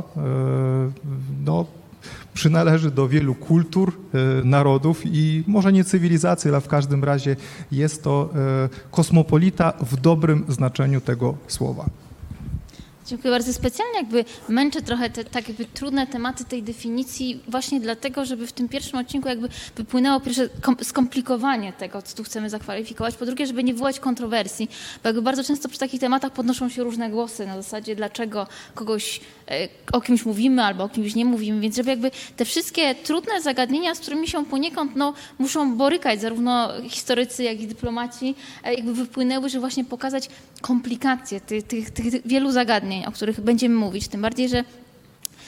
przynależy do wielu kultur, narodów i może nie cywilizacji, ale w każdym razie jest to kosmopolita w dobrym znaczeniu tego słowa. Dziękuję bardzo. Specjalnie jakby męczę trochę te tak jakby trudne tematy tej definicji właśnie dlatego, żeby w tym pierwszym odcinku jakby wypłynęło pierwsze skomplikowanie tego, co tu chcemy zakwalifikować. Po drugie, żeby nie wywołać kontrowersji, bo jakby bardzo często przy takich tematach podnoszą się różne głosy na zasadzie, dlaczego kogoś, o kimś mówimy albo o kimś nie mówimy, więc żeby jakby te wszystkie trudne zagadnienia, z którymi się poniekąd muszą borykać zarówno historycy, jak i dyplomaci, jakby wypłynęły, żeby właśnie pokazać komplikacje tych wielu zagadnień, o których będziemy mówić, tym bardziej, że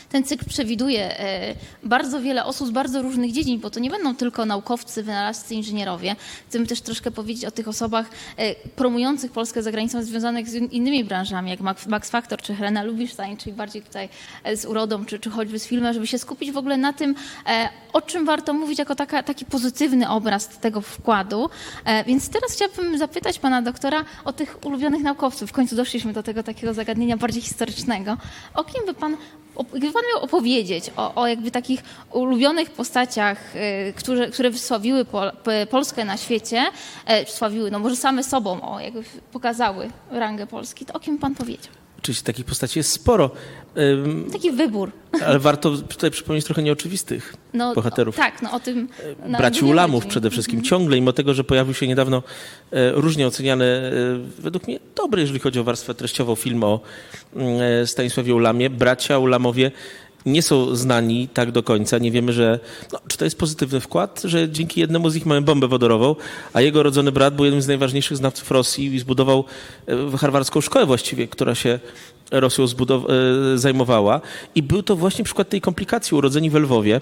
Ten cykl przewiduje bardzo wiele osób z bardzo różnych dziedzin, bo to nie będą tylko naukowcy, wynalazcy, inżynierowie. Chcemy też troszkę powiedzieć o tych osobach promujących Polskę za granicą, związanych z innymi branżami, jak Max Factor czy Helena Lubinstein, czyli bardziej tutaj z urodą, czy choćby z filmem, żeby się skupić w ogóle na tym, o czym warto mówić jako taki pozytywny obraz tego wkładu. Więc teraz chciałabym zapytać pana doktora o tych ulubionych naukowców. W końcu doszliśmy do tego takiego zagadnienia bardziej historycznego. O kim by pan miał opowiedzieć o jakby takich ulubionych postaciach, które wysławiły Polskę na świecie, wysławiły, no może same sobą, jakby pokazały rangę Polski, to o kim pan powiedział? Oczywiście takich postaci jest sporo. Taki wybór. Ale warto tutaj przypomnieć trochę nieoczywistych bohaterów. Tak, o tym... Braci Ulamów przede wszystkim. Ciągle, mimo tego, że pojawił się niedawno różnie oceniany, według mnie dobry, jeżeli chodzi o warstwę treściową, film o Stanisławie Ulamie. Bracia Ulamowie nie są znani tak do końca. Nie wiemy, czy to jest pozytywny wkład, że dzięki jednemu z nich mamy bombę wodorową, a jego rodzony brat był jednym z najważniejszych znawców Rosji i zbudował harwardzką szkołę właściwie, która się Rosją zajmowała. I był to właśnie przykład tej komplikacji, urodzeni w Lwowie.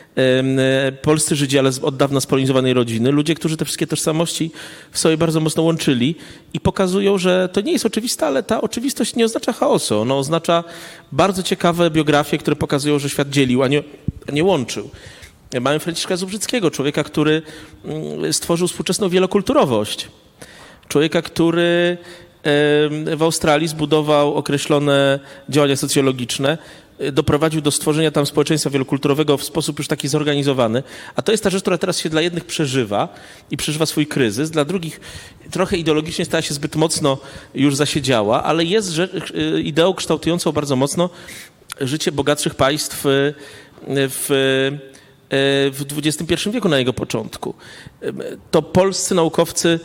Polscy Żydzi, ale od dawna spolonizowanej rodziny. Ludzie, którzy te wszystkie tożsamości w sobie bardzo mocno łączyli i pokazują, że to nie jest oczywiste, ale ta oczywistość nie oznacza chaosu. Ona oznacza bardzo ciekawe biografie, które pokazują, że świat dzielił, a nie łączył. Mamy Franciszka Zubrzyckiego, człowieka, który stworzył współczesną wielokulturowość. Człowieka, który w Australii zbudował określone działania socjologiczne, doprowadził do stworzenia tam społeczeństwa wielokulturowego w sposób już taki zorganizowany. A to jest ta rzecz, która teraz się dla jednych przeżywa i przeżywa swój kryzys, dla drugich trochę ideologicznie stała się zbyt mocno już zasiedziała, ale jest ideą kształtującą bardzo mocno życie bogatszych państw w XXI wieku na jego początku. To polscy naukowcy.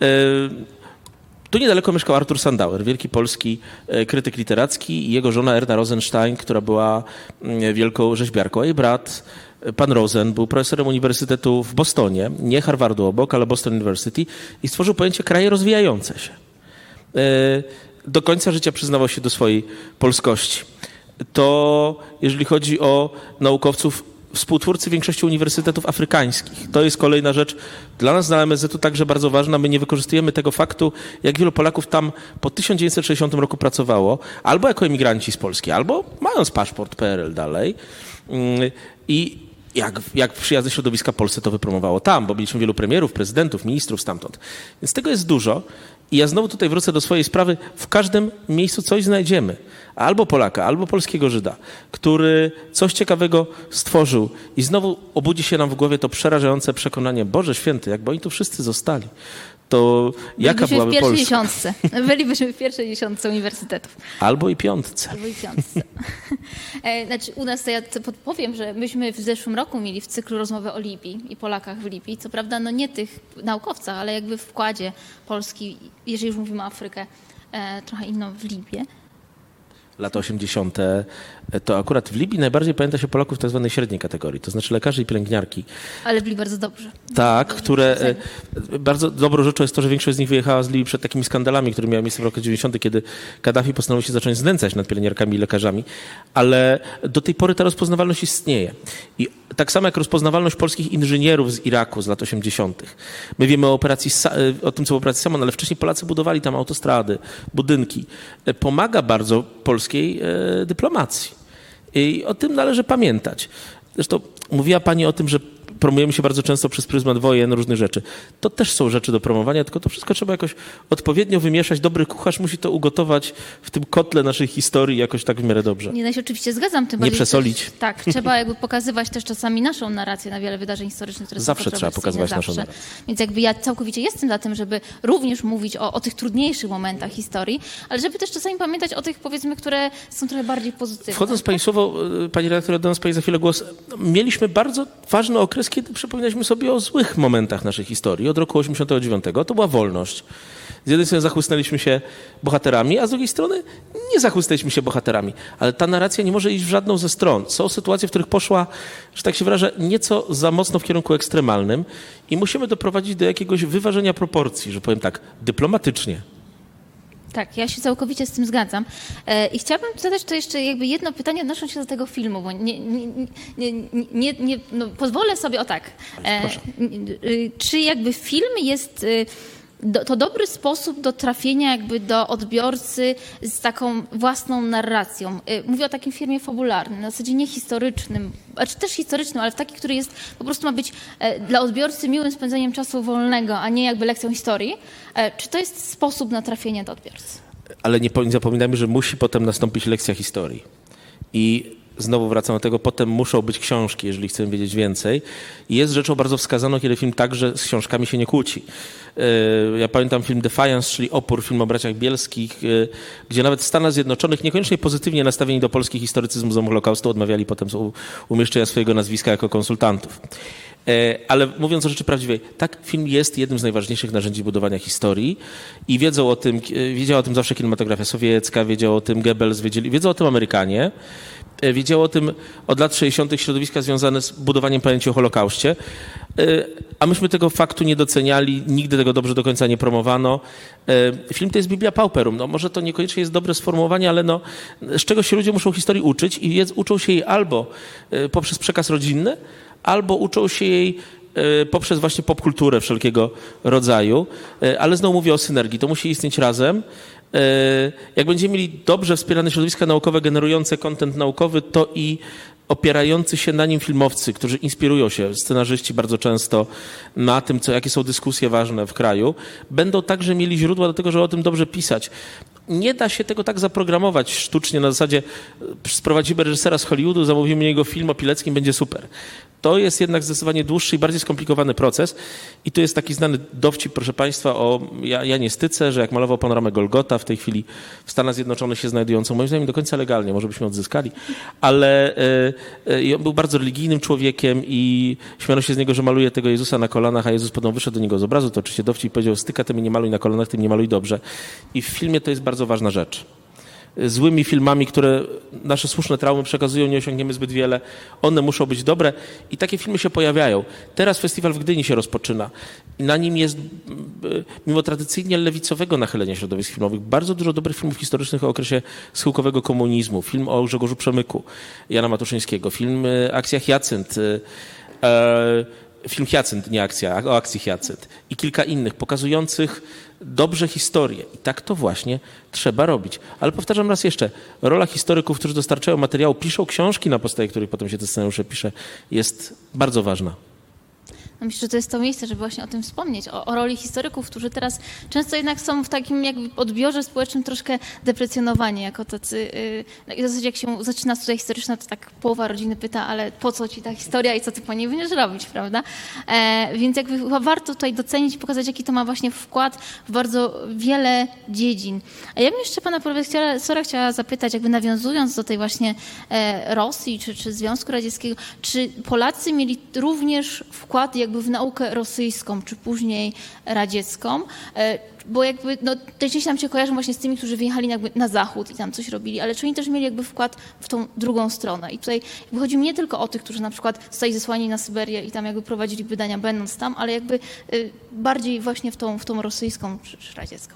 Tu niedaleko mieszkał Artur Sandauer, wielki polski krytyk literacki i jego żona Erna Rosenstein, która była wielką rzeźbiarką. Jej brat, pan Rosen, był profesorem uniwersytetu w Bostonie, nie Harvardu obok, ale Boston University i stworzył pojęcie kraje rozwijające się. Do końca życia przyznawał się do swojej polskości. To jeżeli chodzi o naukowców, współtwórcy większości uniwersytetów afrykańskich. To jest kolejna rzecz dla nas na MSZ-u także bardzo ważna. My nie wykorzystujemy tego faktu, jak wielu Polaków tam po 1960 roku pracowało, albo jako emigranci z Polski, albo mając paszport PRL dalej. I jak przyjazdy środowiska Polsce to wypromowało tam, bo mieliśmy wielu premierów, prezydentów, ministrów stamtąd. Więc tego jest dużo. I ja znowu tutaj wrócę do swojej sprawy. W każdym miejscu coś znajdziemy. Albo Polaka, albo polskiego Żyda, który coś ciekawego stworzył i znowu obudzi się nam w głowie to przerażające przekonanie, Boże Święty, jakby oni tu wszyscy zostali, to jaka byłaby Polska? Bylibyśmy w pierwszej dziesiątce uniwersytetów. Albo i piątce. Znaczy, u nas, to ja podpowiem, że myśmy w zeszłym roku mieli w cyklu rozmowę o Libii i Polakach w Libii. Co prawda, nie tych naukowcach, ale jakby w wkładzie Polski, jeżeli już mówimy o Afrykę, trochę inną w Libię. Lata 80. to akurat w Libii najbardziej pamięta się Polaków w tak zwanej średniej kategorii, to znaczy lekarzy i pielęgniarki. Ale byli bardzo dobrzy. Tak, które bardzo dobrą rzeczą jest to, że większość z nich wyjechała z Libii przed takimi skandalami, które miały miejsce w roku 90., kiedy Kaddafi postanowił się zacząć znęcać nad pielęgniarkami i lekarzami, ale do tej pory ta rozpoznawalność istnieje. I tak samo jak rozpoznawalność polskich inżynierów z Iraku z lat 80. My wiemy o tym, co w operacji Samon, ale wcześniej Polacy budowali tam autostrady, budynki. Pomaga bardzo polskiej dyplomacji. I o tym należy pamiętać. Zresztą mówiła pani o tym, że promujemy się bardzo często przez pryzmat wojen, różnych rzeczy. To też są rzeczy do promowania, tylko to wszystko trzeba jakoś odpowiednio wymieszać. Dobry kucharz musi to ugotować w tym kotle naszej historii jakoś tak w miarę dobrze. Ja się oczywiście zgadzam. Tym nie przesolić. Też, tak, trzeba jakby pokazywać też czasami naszą narrację na wiele wydarzeń historycznych, które zawsze trzeba pokazywać naszą narrację. Więc jakby ja całkowicie jestem za tym, żeby również mówić o tych trudniejszych momentach historii, ale żeby też czasami pamiętać o tych, powiedzmy, które są trochę bardziej pozytywne. Wchodząc pani słowo, pani redaktor, do nas pani za chwilę głos. Mieliśmy bardzo ważny okres, kiedy przypominaliśmy sobie o złych momentach naszej historii. Od roku 89 to była wolność. Z jednej strony zachłysnęliśmy się bohaterami, a z drugiej strony nie zachłysnęliśmy się bohaterami. Ale ta narracja nie może iść w żadną ze stron. Są sytuacje, w których poszła, że tak się wyrażę, nieco za mocno w kierunku ekstremalnym i musimy doprowadzić do jakiegoś wyważenia proporcji, że powiem tak, dyplomatycznie. Tak, ja się całkowicie z tym zgadzam. I chciałabym zadać to jeszcze jakby jedno pytanie odnosząc się do tego filmu, bo pozwolę sobie o tak. Czy jakby film jest to dobry sposób do trafienia jakby do odbiorcy z taką własną narracją? Mówię o takim filmie fabularnym, na zasadzie nie historycznym, czy też historycznym, ale w taki, który jest, po prostu ma być dla odbiorcy miłym spędzeniem czasu wolnego, a nie jakby lekcją historii. Czy to jest sposób na trafienie do odbiorcy? Ale nie zapominajmy, że musi potem nastąpić lekcja historii. I znowu wracam do tego, potem muszą być książki, jeżeli chcemy wiedzieć więcej. I jest rzeczą bardzo wskazaną, kiedy film także z książkami się nie kłóci. Ja pamiętam film Defiance, czyli Opór, film o braciach Bielskich, gdzie nawet w Stanach Zjednoczonych niekoniecznie pozytywnie nastawieni do polskich historycy z Muzeum Holokaustu odmawiali potem umieszczenia swojego nazwiska jako konsultantów. Ale mówiąc o rzeczy prawdziwej, tak, film jest jednym z najważniejszych narzędzi budowania historii i wiedziała o tym zawsze kinematografia sowiecka, wiedział o tym Goebbels, wiedzą o tym Amerykanie. Wiedziało o tym od lat 60. środowiska związane z budowaniem pamięci o Holokauście, a myśmy tego faktu nie doceniali, nigdy tego dobrze do końca nie promowano. Film to jest Biblia Pauperum. No, może to niekoniecznie jest dobre sformułowanie, ale no, z czego się ludzie muszą historii uczyć i uczą się jej albo poprzez przekaz rodzinny, albo uczą się jej poprzez właśnie popkulturę wszelkiego rodzaju, ale znowu mówię o synergii, to musi istnieć razem. Jak będziemy mieli dobrze wspierane środowiska naukowe generujące content naukowy, to i opierający się na nim filmowcy, którzy inspirują się, scenarzyści bardzo często na tym, jakie są dyskusje ważne w kraju, będą także mieli źródła do tego, żeby o tym dobrze pisać. Nie da się tego tak zaprogramować sztucznie na zasadzie sprowadzimy reżysera z Hollywoodu, zamówimy jego film o Pileckim, będzie super. To jest jednak zdecydowanie dłuższy i bardziej skomplikowany proces i tu jest taki znany dowcip, proszę Państwa, o Janie Styce, że jak malował panoramę Golgota, w tej chwili w Stanach Zjednoczonych się znajdującą, moim zdaniem do końca legalnie, może byśmy odzyskali, ale on był bardzo religijnym człowiekiem i śmiano się z niego, że maluje tego Jezusa na kolanach, a Jezus potem wyszedł do niego z obrazu, to oczywiście dowcip powiedział, Styka, ty mnie nie maluj na kolanach, ty mnie nie maluj dobrze. I w filmie to jest bardzo ważna rzecz. Złymi filmami, które nasze słuszne traumy przekazują, nie osiągniemy zbyt wiele. One muszą być dobre i takie filmy się pojawiają. Teraz festiwal w Gdyni się rozpoczyna i na nim jest, mimo tradycyjnie lewicowego nachylenia środowisk filmowych, bardzo dużo dobrych filmów historycznych o okresie schyłkowego komunizmu. Film o Grzegorzu Przemyku, Jana Matuszyńskiego, film Akcja Hyacynt, film Hyacynt, nie akcja, o akcji Hyacynt i kilka innych pokazujących dobrze historię. I tak to właśnie trzeba robić. Ale powtarzam raz jeszcze, rola historyków, którzy dostarczają materiału, piszą książki, na podstawie których potem się te scenariusze pisze, jest bardzo ważna. No myślę, że to jest to miejsce, żeby właśnie o tym wspomnieć, o roli historyków, którzy teraz często jednak są w takim jakby odbiorze społecznym troszkę deprecjonowani, jako tacy, w zasadzie jak się zaczyna studia historyczne, to tak połowa rodziny pyta, ale po co ci ta historia i co ty po niej będziesz robić, prawda? Więc jakby chyba warto tutaj docenić i pokazać, jaki to ma właśnie wkład w bardzo wiele dziedzin. A ja bym jeszcze pana profesora chciała zapytać, jakby nawiązując do tej właśnie Rosji czy Związku Radzieckiego, czy Polacy mieli również wkład jakby w naukę rosyjską, czy później radziecką, bo jakby najczęściej nam się kojarzą właśnie z tymi, którzy wyjechali jakby na zachód i tam coś robili, ale czy oni też mieli jakby wkład w tą drugą stronę. I tutaj jakby chodzi mi nie tylko o tych, którzy na przykład zostali zesłani na Syberię i tam jakby prowadzili badania będąc tam, ale jakby bardziej właśnie w tą rosyjską czy radziecką.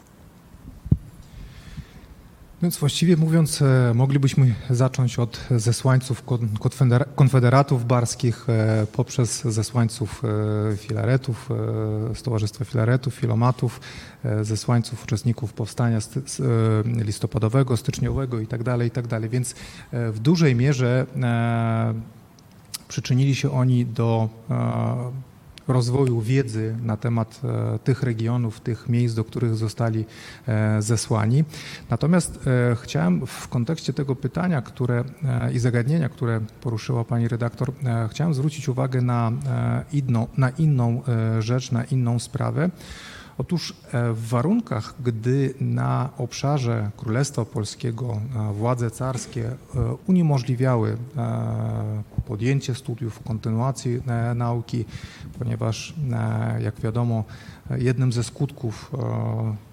Więc właściwie mówiąc, moglibyśmy zacząć od zesłańców konfederatów barskich poprzez zesłańców filaretów, Stowarzystwa Filaretów, Filomatów, zesłańców uczestników powstania listopadowego, styczniowego itd. Więc w dużej mierze przyczynili się oni do rozwoju wiedzy na temat tych regionów, tych miejsc, do których zostali zesłani. Natomiast chciałem w kontekście tego pytania i zagadnienia, które poruszyła pani redaktor, chciałem zwrócić uwagę na inną rzecz, na inną sprawę. Otóż w warunkach, gdy na obszarze Królestwa Polskiego władze carskie uniemożliwiały podjęcie studiów, kontynuację nauki, ponieważ jak wiadomo jednym ze skutków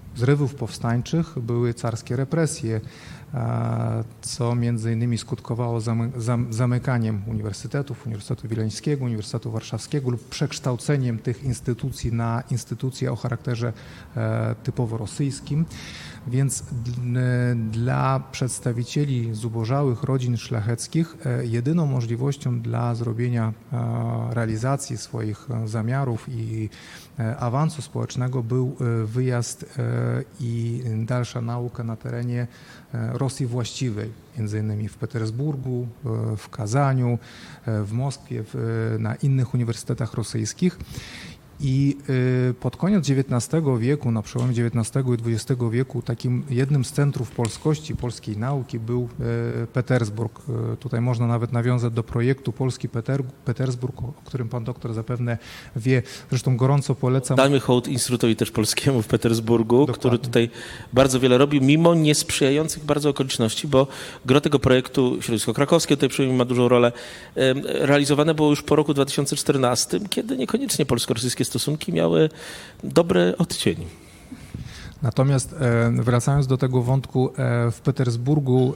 zrywów powstańczych były carskie represje, co między innymi skutkowało zamykaniem uniwersytetów, Uniwersytetu Wileńskiego, Uniwersytetu Warszawskiego lub przekształceniem tych instytucji na instytucje o charakterze typowo rosyjskim. Więc dla przedstawicieli zubożałych rodzin szlacheckich jedyną możliwością dla zrobienia realizacji swoich zamiarów i awansu społecznego był wyjazd i dalsza nauka na terenie Rosji właściwej, między innymi w Petersburgu, w Kazaniu, w Moskwie, na innych uniwersytetach rosyjskich. I pod koniec XIX wieku, na przełomie XIX i XX wieku, takim jednym z centrów polskości, polskiej nauki był Petersburg. Tutaj można nawet nawiązać do projektu Polski Petersburg, o którym pan doktor zapewne wie. Zresztą gorąco polecam. Dajmy hołd Instytutowi też polskiemu w Petersburgu, dokładnie, który tutaj bardzo wiele robił, mimo niesprzyjających bardzo okoliczności, bo gro tego projektu, środowisko krakowskie tutaj przynajmniej ma dużą rolę, realizowane było już po roku 2014, kiedy niekoniecznie polsko-rosyjskie stosunki miały dobry odcień. Natomiast wracając do tego wątku, w Petersburgu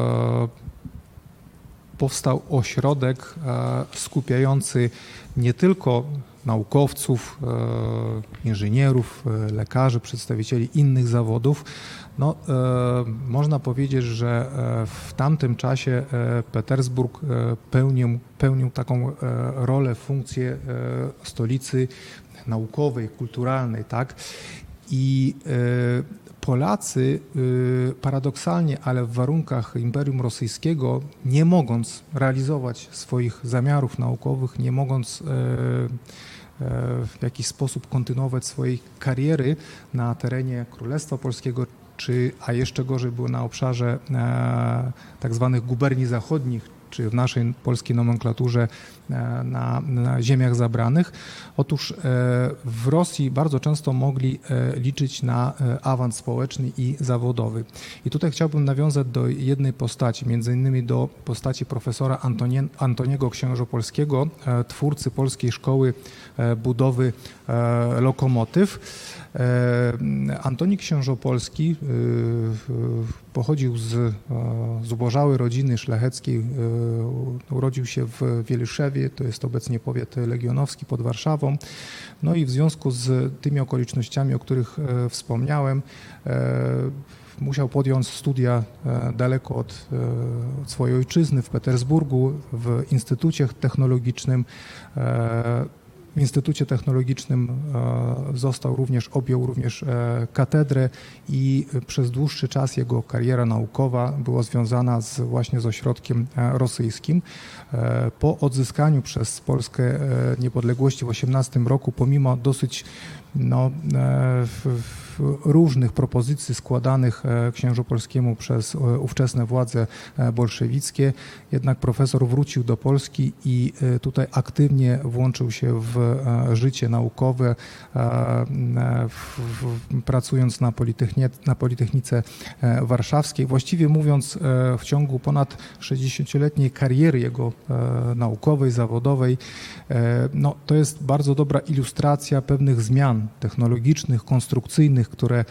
powstał ośrodek skupiający nie tylko naukowców, inżynierów, lekarzy, przedstawicieli innych zawodów. No, można powiedzieć, że w tamtym czasie Petersburg pełnił taką rolę, funkcję stolicy naukowej, kulturalnej, tak? I Polacy paradoksalnie, ale w warunkach Imperium Rosyjskiego, nie mogąc realizować swoich zamiarów naukowych, nie mogąc w jakiś sposób kontynuować swojej kariery na terenie Królestwa Polskiego, a jeszcze gorzej było na obszarze tak zwanych guberni zachodnich, czy w naszej polskiej nomenklaturze na ziemiach zabranych. Otóż w Rosji bardzo często mogli liczyć na awans społeczny i zawodowy. I tutaj chciałbym nawiązać do jednej postaci, między innymi do postaci profesora Antoniego Księżopolskiego, twórcy polskiej szkoły budowy lokomotyw. Antoni Księżopolski pochodził z zubożałej rodziny szlacheckiej, urodził się w Wieliszewie, to jest obecnie powiat legionowski pod Warszawą. No i w związku z tymi okolicznościami, o których wspomniałem, musiał podjąć studia daleko od swojej ojczyzny, w Petersburgu, w Instytucie Technologicznym. W Instytucie Technologicznym objął również katedrę i przez dłuższy czas jego kariera naukowa była związana właśnie z ośrodkiem rosyjskim. Po odzyskaniu przez Polskę niepodległości w 1918 roku, pomimo dosyć różnych propozycji składanych Księżopolskiemu przez ówczesne władze bolszewickie, jednak profesor wrócił do Polski i tutaj aktywnie włączył się w życie naukowe, pracując na Politechnice Warszawskiej. Właściwie mówiąc, w ciągu ponad 60-letniej kariery jego naukowej, zawodowej, to jest bardzo dobra ilustracja pewnych zmian technologicznych, konstrukcyjnych, które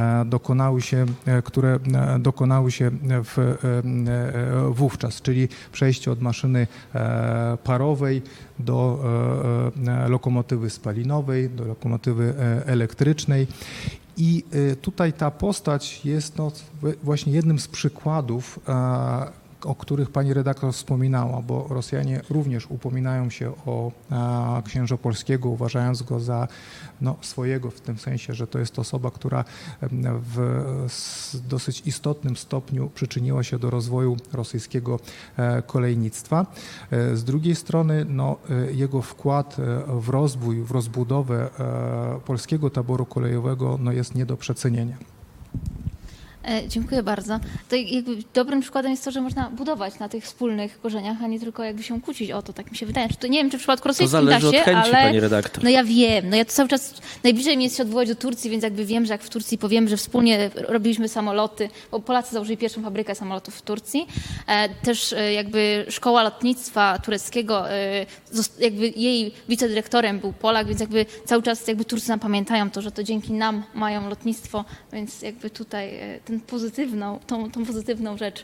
dokonały się wówczas, czyli przejście od maszyny parowej do lokomotywy spalinowej, do lokomotywy elektrycznej. I tutaj ta postać jest właśnie jednym z przykładów, o których pani redaktor wspominała, bo Rosjanie również upominają się o Księżopolskiego, uważając go za swojego, w tym sensie, że to jest osoba, która w dosyć istotnym stopniu przyczyniła się do rozwoju rosyjskiego kolejnictwa. Z drugiej strony jego wkład w rozwój, w rozbudowę polskiego taboru kolejowego jest nie do przecenienia. Dziękuję bardzo. To jakby dobrym przykładem jest to, że można budować na tych wspólnych korzeniach, a nie tylko jakby się kłócić o to, tak mi się wydaje. To nie wiem, czy w przypadku rosyjskim da się, zależy od chęci, ale... pani redaktor. No ja wiem, ja to cały czas... Najbliżej mi jest się odwołać do Turcji, więc jakby wiem, że jak w Turcji powiem, że wspólnie robiliśmy samoloty, bo Polacy założyli pierwszą fabrykę samolotów w Turcji. Też jakby szkoła lotnictwa tureckiego, jakby jej wicedyrektorem był Polak, więc jakby cały czas jakby Turcy nam pamiętają to, że to dzięki nam mają lotnictwo, więc jakby tutaj tą pozytywną rzecz.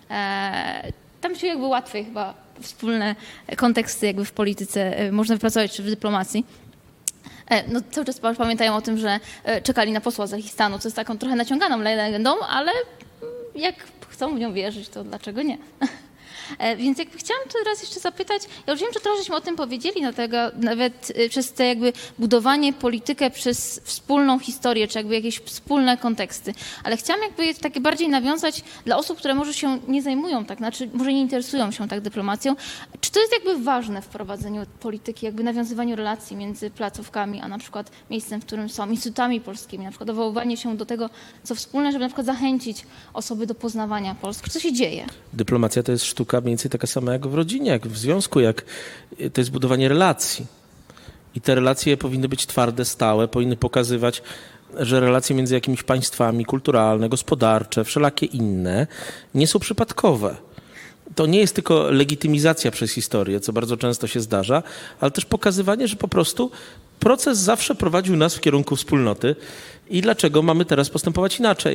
Tam się jakby łatwiej chyba wspólne konteksty jakby w polityce można wypracować, czy w dyplomacji. No, cały czas pamiętają o tym, że czekali na posła z Azerbejdżanu, co jest taką trochę naciąganą legendą, ale jak chcą w nią wierzyć, to dlaczego nie? Więc jakby chciałam teraz jeszcze zapytać, ja już wiem, że trochęśmy o tym powiedzieli, dlatego nawet przez te jakby budowanie politykę przez wspólną historię, czy jakby jakieś wspólne konteksty, ale chciałam jakby takie bardziej nawiązać dla osób, które może się nie zajmują tak, znaczy może nie interesują się tak dyplomacją, czy to jest jakby ważne w prowadzeniu polityki, jakby nawiązywaniu relacji między placówkami, a na przykład miejscem, w którym są, instytutami polskimi, na przykład dowoływanie się do tego, co wspólne, żeby na przykład zachęcić osoby do poznawania Polski. Co się dzieje? Dyplomacja to jest sztuka mniej więcej taka sama jak w rodzinie, jak w związku, jak to jest budowanie relacji. I te relacje powinny być twarde, stałe, powinny pokazywać, że relacje między jakimiś państwami kulturalne, gospodarcze, wszelakie inne nie są przypadkowe. To nie jest tylko legitymizacja przez historię, co bardzo często się zdarza, ale też pokazywanie, że po prostu proces zawsze prowadził nas w kierunku wspólnoty i dlaczego mamy teraz postępować inaczej.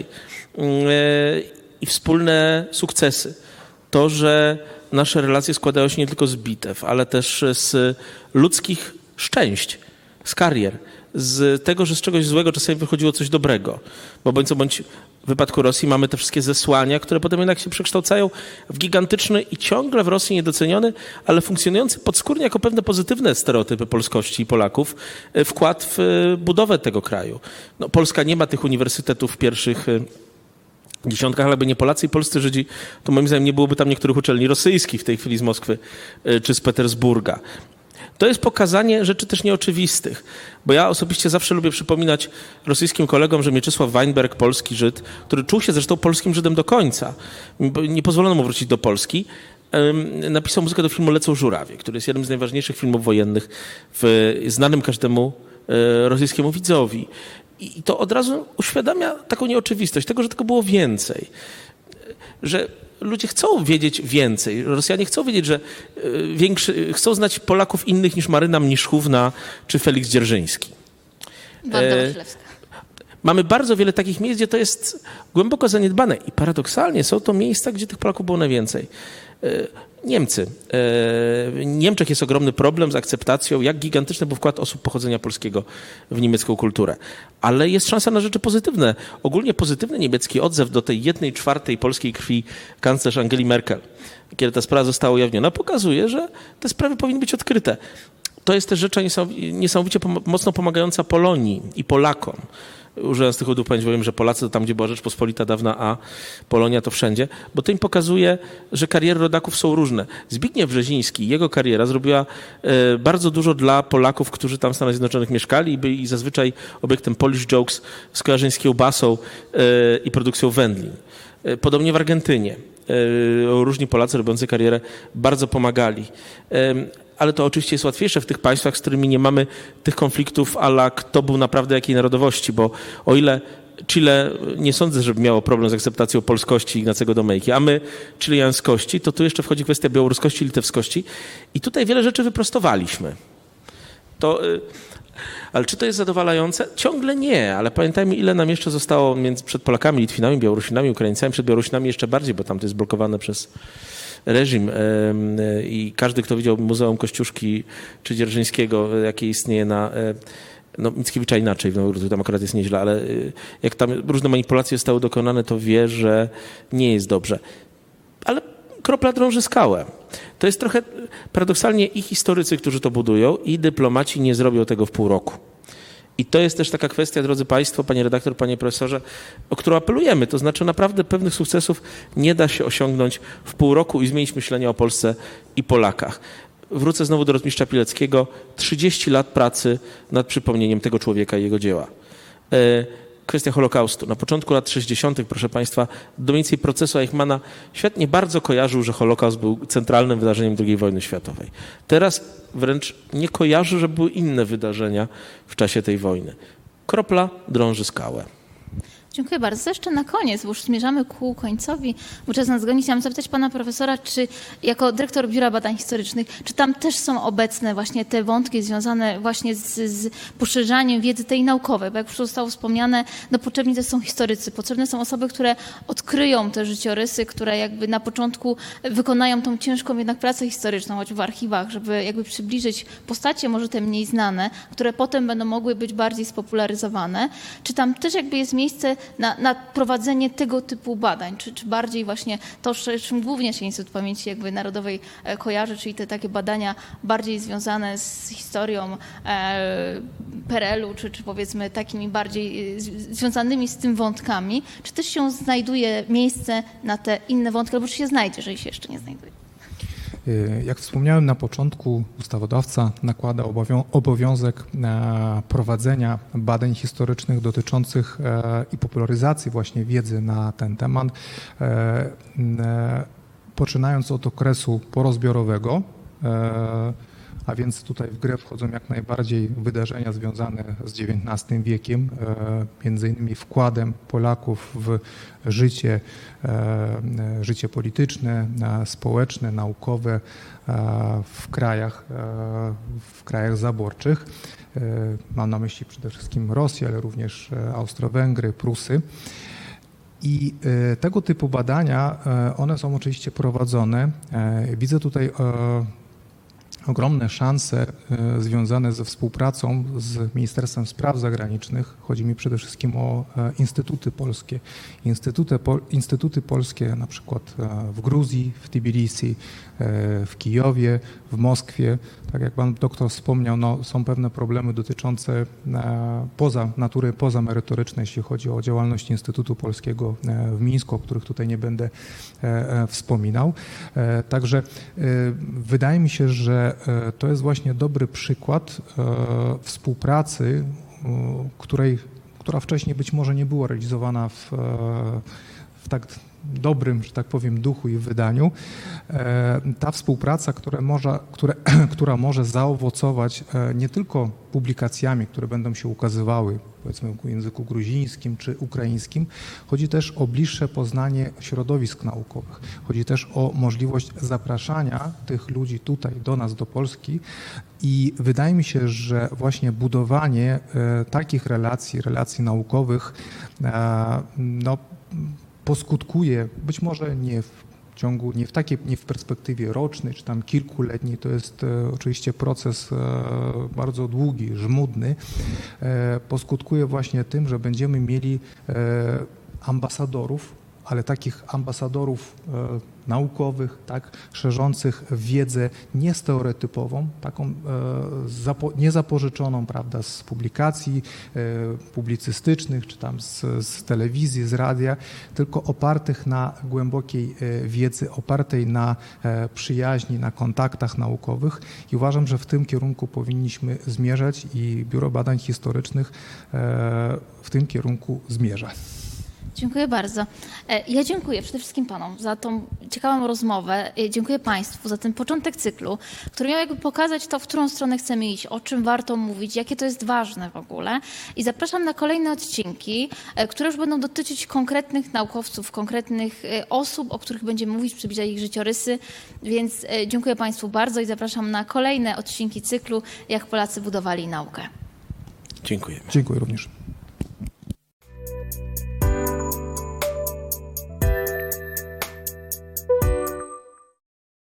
I wspólne sukcesy. To, że nasze relacje składają się nie tylko z bitew, ale też z ludzkich szczęść, z karier, z tego, że z czegoś złego czasami wychodziło coś dobrego. Bo bądź co bądź w wypadku Rosji mamy te wszystkie zesłania, które potem jednak się przekształcają w gigantyczny i ciągle w Rosji niedoceniony, ale funkcjonujący podskórnie jako pewne pozytywne stereotypy polskości i Polaków wkład w budowę tego kraju. No, Polska nie ma tych uniwersytetów w pierwszych dziesiątkach, ale by nie Polacy i polscy Żydzi, to moim zdaniem nie byłoby tam niektórych uczelni rosyjskich w tej chwili z Moskwy czy z Petersburga. To jest pokazanie rzeczy też nieoczywistych, bo ja osobiście zawsze lubię przypominać rosyjskim kolegom, że Mieczysław Weinberg, polski Żyd, który czuł się zresztą polskim Żydem do końca, nie pozwolono mu wrócić do Polski, napisał muzykę do filmu Lecą żurawie, który jest jednym z najważniejszych filmów wojennych, znanym każdemu rosyjskiemu widzowi. I to od razu uświadamia taką nieoczywistość tego, że tego było więcej. Że ludzie chcą wiedzieć więcej. Rosjanie chcą wiedzieć, że chcą znać Polaków innych niż Maryna Mniszchówna czy Feliks Dzierżyński. Wanda Wasilewska. Mamy bardzo wiele takich miejsc, gdzie to jest głęboko zaniedbane. I paradoksalnie są to miejsca, gdzie tych Polaków było najwięcej. Niemcy. W Niemczech jest ogromny problem z akceptacją, jak gigantyczny był wkład osób pochodzenia polskiego w niemiecką kulturę. Ale jest szansa na rzeczy pozytywne. Ogólnie pozytywny niemiecki odzew do tej 1/4 polskiej krwi kanclerz Angeli Merkel, kiedy ta sprawa została ujawniona, pokazuje, że te sprawy powinny być odkryte. To jest też rzecz niesamowicie mocno pomagająca Polonii i Polakom. Używając tych udów powiem, że Polacy to tam, gdzie była Rzeczpospolita dawna, a Polonia to wszędzie, bo to im pokazuje, że kariery rodaków są różne. Zbigniew Brzeziński, jego kariera zrobiła bardzo dużo dla Polaków, którzy tam w Stanach Zjednoczonych mieszkali i byli zazwyczaj obiektem Polish jokes, skojarzeń z kiełbasą i produkcją wędlin. Podobnie w Argentynie. Różni Polacy robiący karierę bardzo pomagali. Ale to oczywiście jest łatwiejsze w tych państwach, z którymi nie mamy tych konfliktów a la kto był naprawdę jakiej narodowości, bo o ile Chile nie sądzę, żeby miało problem z akceptacją polskości Ignacego Domejki, a my chilejańskości, to tu jeszcze wchodzi kwestia białoruskości i litewskości i tutaj wiele rzeczy wyprostowaliśmy. Ale czy to jest zadowalające? Ciągle nie, ale pamiętajmy, ile nam jeszcze zostało przed Polakami, Litwinami, Białorusinami, Ukraińcami, przed Białorusinami jeszcze bardziej, bo tam to jest blokowane przez reżim i każdy, kto widział Muzeum Kościuszki czy Dzierżyńskiego, jakie istnieje no Mickiewicza inaczej, w Nowogrodzie tam akurat jest nieźle, ale jak tam różne manipulacje zostały dokonane, to wie, że nie jest dobrze. Ale kropla drąży skałę. To jest trochę paradoksalnie i historycy, którzy to budują, i dyplomaci nie zrobią tego w pół roku. I to jest też taka kwestia, drodzy Państwo, Panie redaktor, Panie profesorze, o którą apelujemy. To znaczy naprawdę pewnych sukcesów nie da się osiągnąć w pół roku i zmienić myślenia o Polsce i Polakach. Wrócę znowu do rotmistrza Pileckiego. 30 lat pracy nad przypomnieniem tego człowieka i jego dzieła. kwestia Holokaustu. Na początku lat 60., proszę Państwa, do mniej więcej procesu Eichmanna świat nie bardzo kojarzył, że Holokaust był centralnym wydarzeniem II wojny światowej. Teraz wręcz nie kojarzy, że były inne wydarzenia w czasie tej wojny. Kropla drąży skałę. Dziękuję bardzo. Jeszcze na koniec, bo już zmierzamy ku końcowi, bo czas nas goni. Chciałam zapytać pana profesora, czy jako dyrektor Biura Badań Historycznych, czy tam też są obecne właśnie te wątki związane właśnie z poszerzaniem wiedzy tej naukowej, bo jak już zostało wspomniane, no potrzebni też są historycy, potrzebne są osoby, które odkryją te życiorysy, które jakby na początku wykonają tą ciężką jednak pracę historyczną, choć w archiwach, żeby jakby przybliżyć postacie może te mniej znane, które potem będą mogły być bardziej spopularyzowane. Czy tam też jakby jest miejsce na prowadzenie tego typu badań, czy bardziej właśnie to, czym głównie się Instytut Pamięci jakby Narodowej kojarzy, czyli te takie badania bardziej związane z historią PRL-u, czy powiedzmy takimi bardziej związanymi z tym wątkami, czy też się znajduje miejsce na te inne wątki, albo czy się znajdzie, jeżeli się jeszcze nie znajduje? Jak wspomniałem na początku, ustawodawca nakłada obowiązek prowadzenia badań historycznych dotyczących i popularyzacji właśnie wiedzy na ten temat, poczynając od okresu porozbiorowego, a więc tutaj w grę wchodzą jak najbardziej wydarzenia związane z XIX wiekiem, między innymi wkładem Polaków w życie polityczne, społeczne, naukowe w krajach zaborczych. Mam na myśli przede wszystkim Rosję, ale również Austro-Węgry, Prusy. I tego typu badania, one są oczywiście prowadzone. Widzę tutaj ogromne szanse związane ze współpracą z Ministerstwem Spraw Zagranicznych. Chodzi mi przede wszystkim o instytuty polskie. Instytuty polskie na przykład w Gruzji, w Tbilisi, w Kijowie, w Moskwie. Tak jak pan doktor wspomniał, no, są pewne problemy dotyczące natury pozamerytorycznej, jeśli chodzi o działalność Instytutu Polskiego w Mińsku, o których tutaj nie będę wspominał. Także wydaje mi się, że to jest właśnie dobry przykład współpracy, która wcześniej być może nie była realizowana w tak dobrym, że tak powiem, duchu i wydaniu. Ta współpraca, która może zaowocować nie tylko publikacjami, które będą się ukazywały, powiedzmy w języku gruzińskim czy ukraińskim, chodzi też o bliższe poznanie środowisk naukowych. Chodzi też o możliwość zapraszania tych ludzi tutaj do nas, do Polski i wydaje mi się, że właśnie budowanie takich relacji naukowych, no, poskutkuje, być może nie w perspektywie rocznej, czy tam kilkuletniej, to jest oczywiście proces bardzo długi, żmudny, poskutkuje właśnie tym, że będziemy mieli ambasadorów, ale takich ambasadorów naukowych, tak, szerzących wiedzę niestereotypową, taką niezapożyczoną, prawda, z publikacji publicystycznych, czy tam z telewizji, z radia, tylko opartych na głębokiej wiedzy, opartej na przyjaźni, na kontaktach naukowych i uważam, że w tym kierunku powinniśmy zmierzać i Biuro Badań Historycznych w tym kierunku zmierza. Dziękuję bardzo. Ja dziękuję przede wszystkim panom za tą ciekawą rozmowę. Dziękuję państwu za ten początek cyklu, który miał jakby pokazać to, w którą stronę chcemy iść, o czym warto mówić, jakie to jest ważne w ogóle. I zapraszam na kolejne odcinki, które już będą dotyczyć konkretnych naukowców, konkretnych osób, o których będziemy mówić, przybliżać ich życiorysy. Więc dziękuję państwu bardzo i zapraszam na kolejne odcinki cyklu, jak Polacy budowali naukę. Dziękujemy. Dziękuję również.